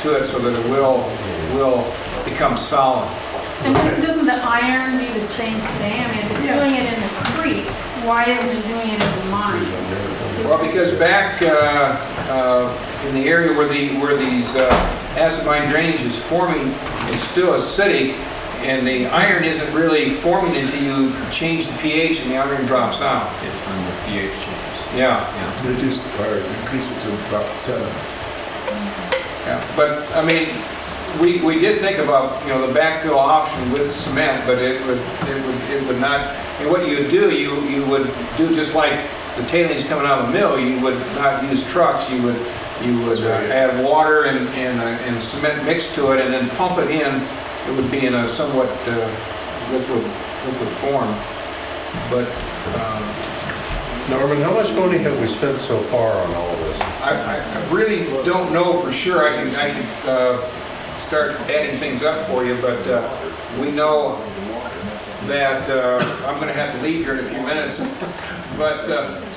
to it so that it will become solid. And doesn't the iron do the same thing? I mean, if it's doing it in the creek, why isn't it doing it in the mine? Well, because back in the area where these acid mine drainage is forming, it's still acidic, and the iron isn't really forming until you change the pH and the iron drops out. It's when the pH changes. Yeah. Reduce or increase it to about 7. Yeah, but I mean, we did think about, you know, the backfill option with cement, but it would not. And what you would do, you would do just like the tailings coming out of the mill. You would not use trucks. You would add water and cement mixed to it, and then pump it in. It would be in a somewhat liquid form, but. Norman, how much money have we spent so far on all of this? I really don't know for sure. I can start adding things up for you, but we know that I'm going to have to leave here in a few minutes. But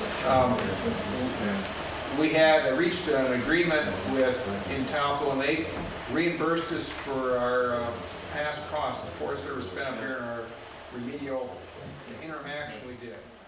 we had reached an agreement with Intalco, and they reimbursed us for our past costs. The Forest Service spent up here in our remedial interim action we did.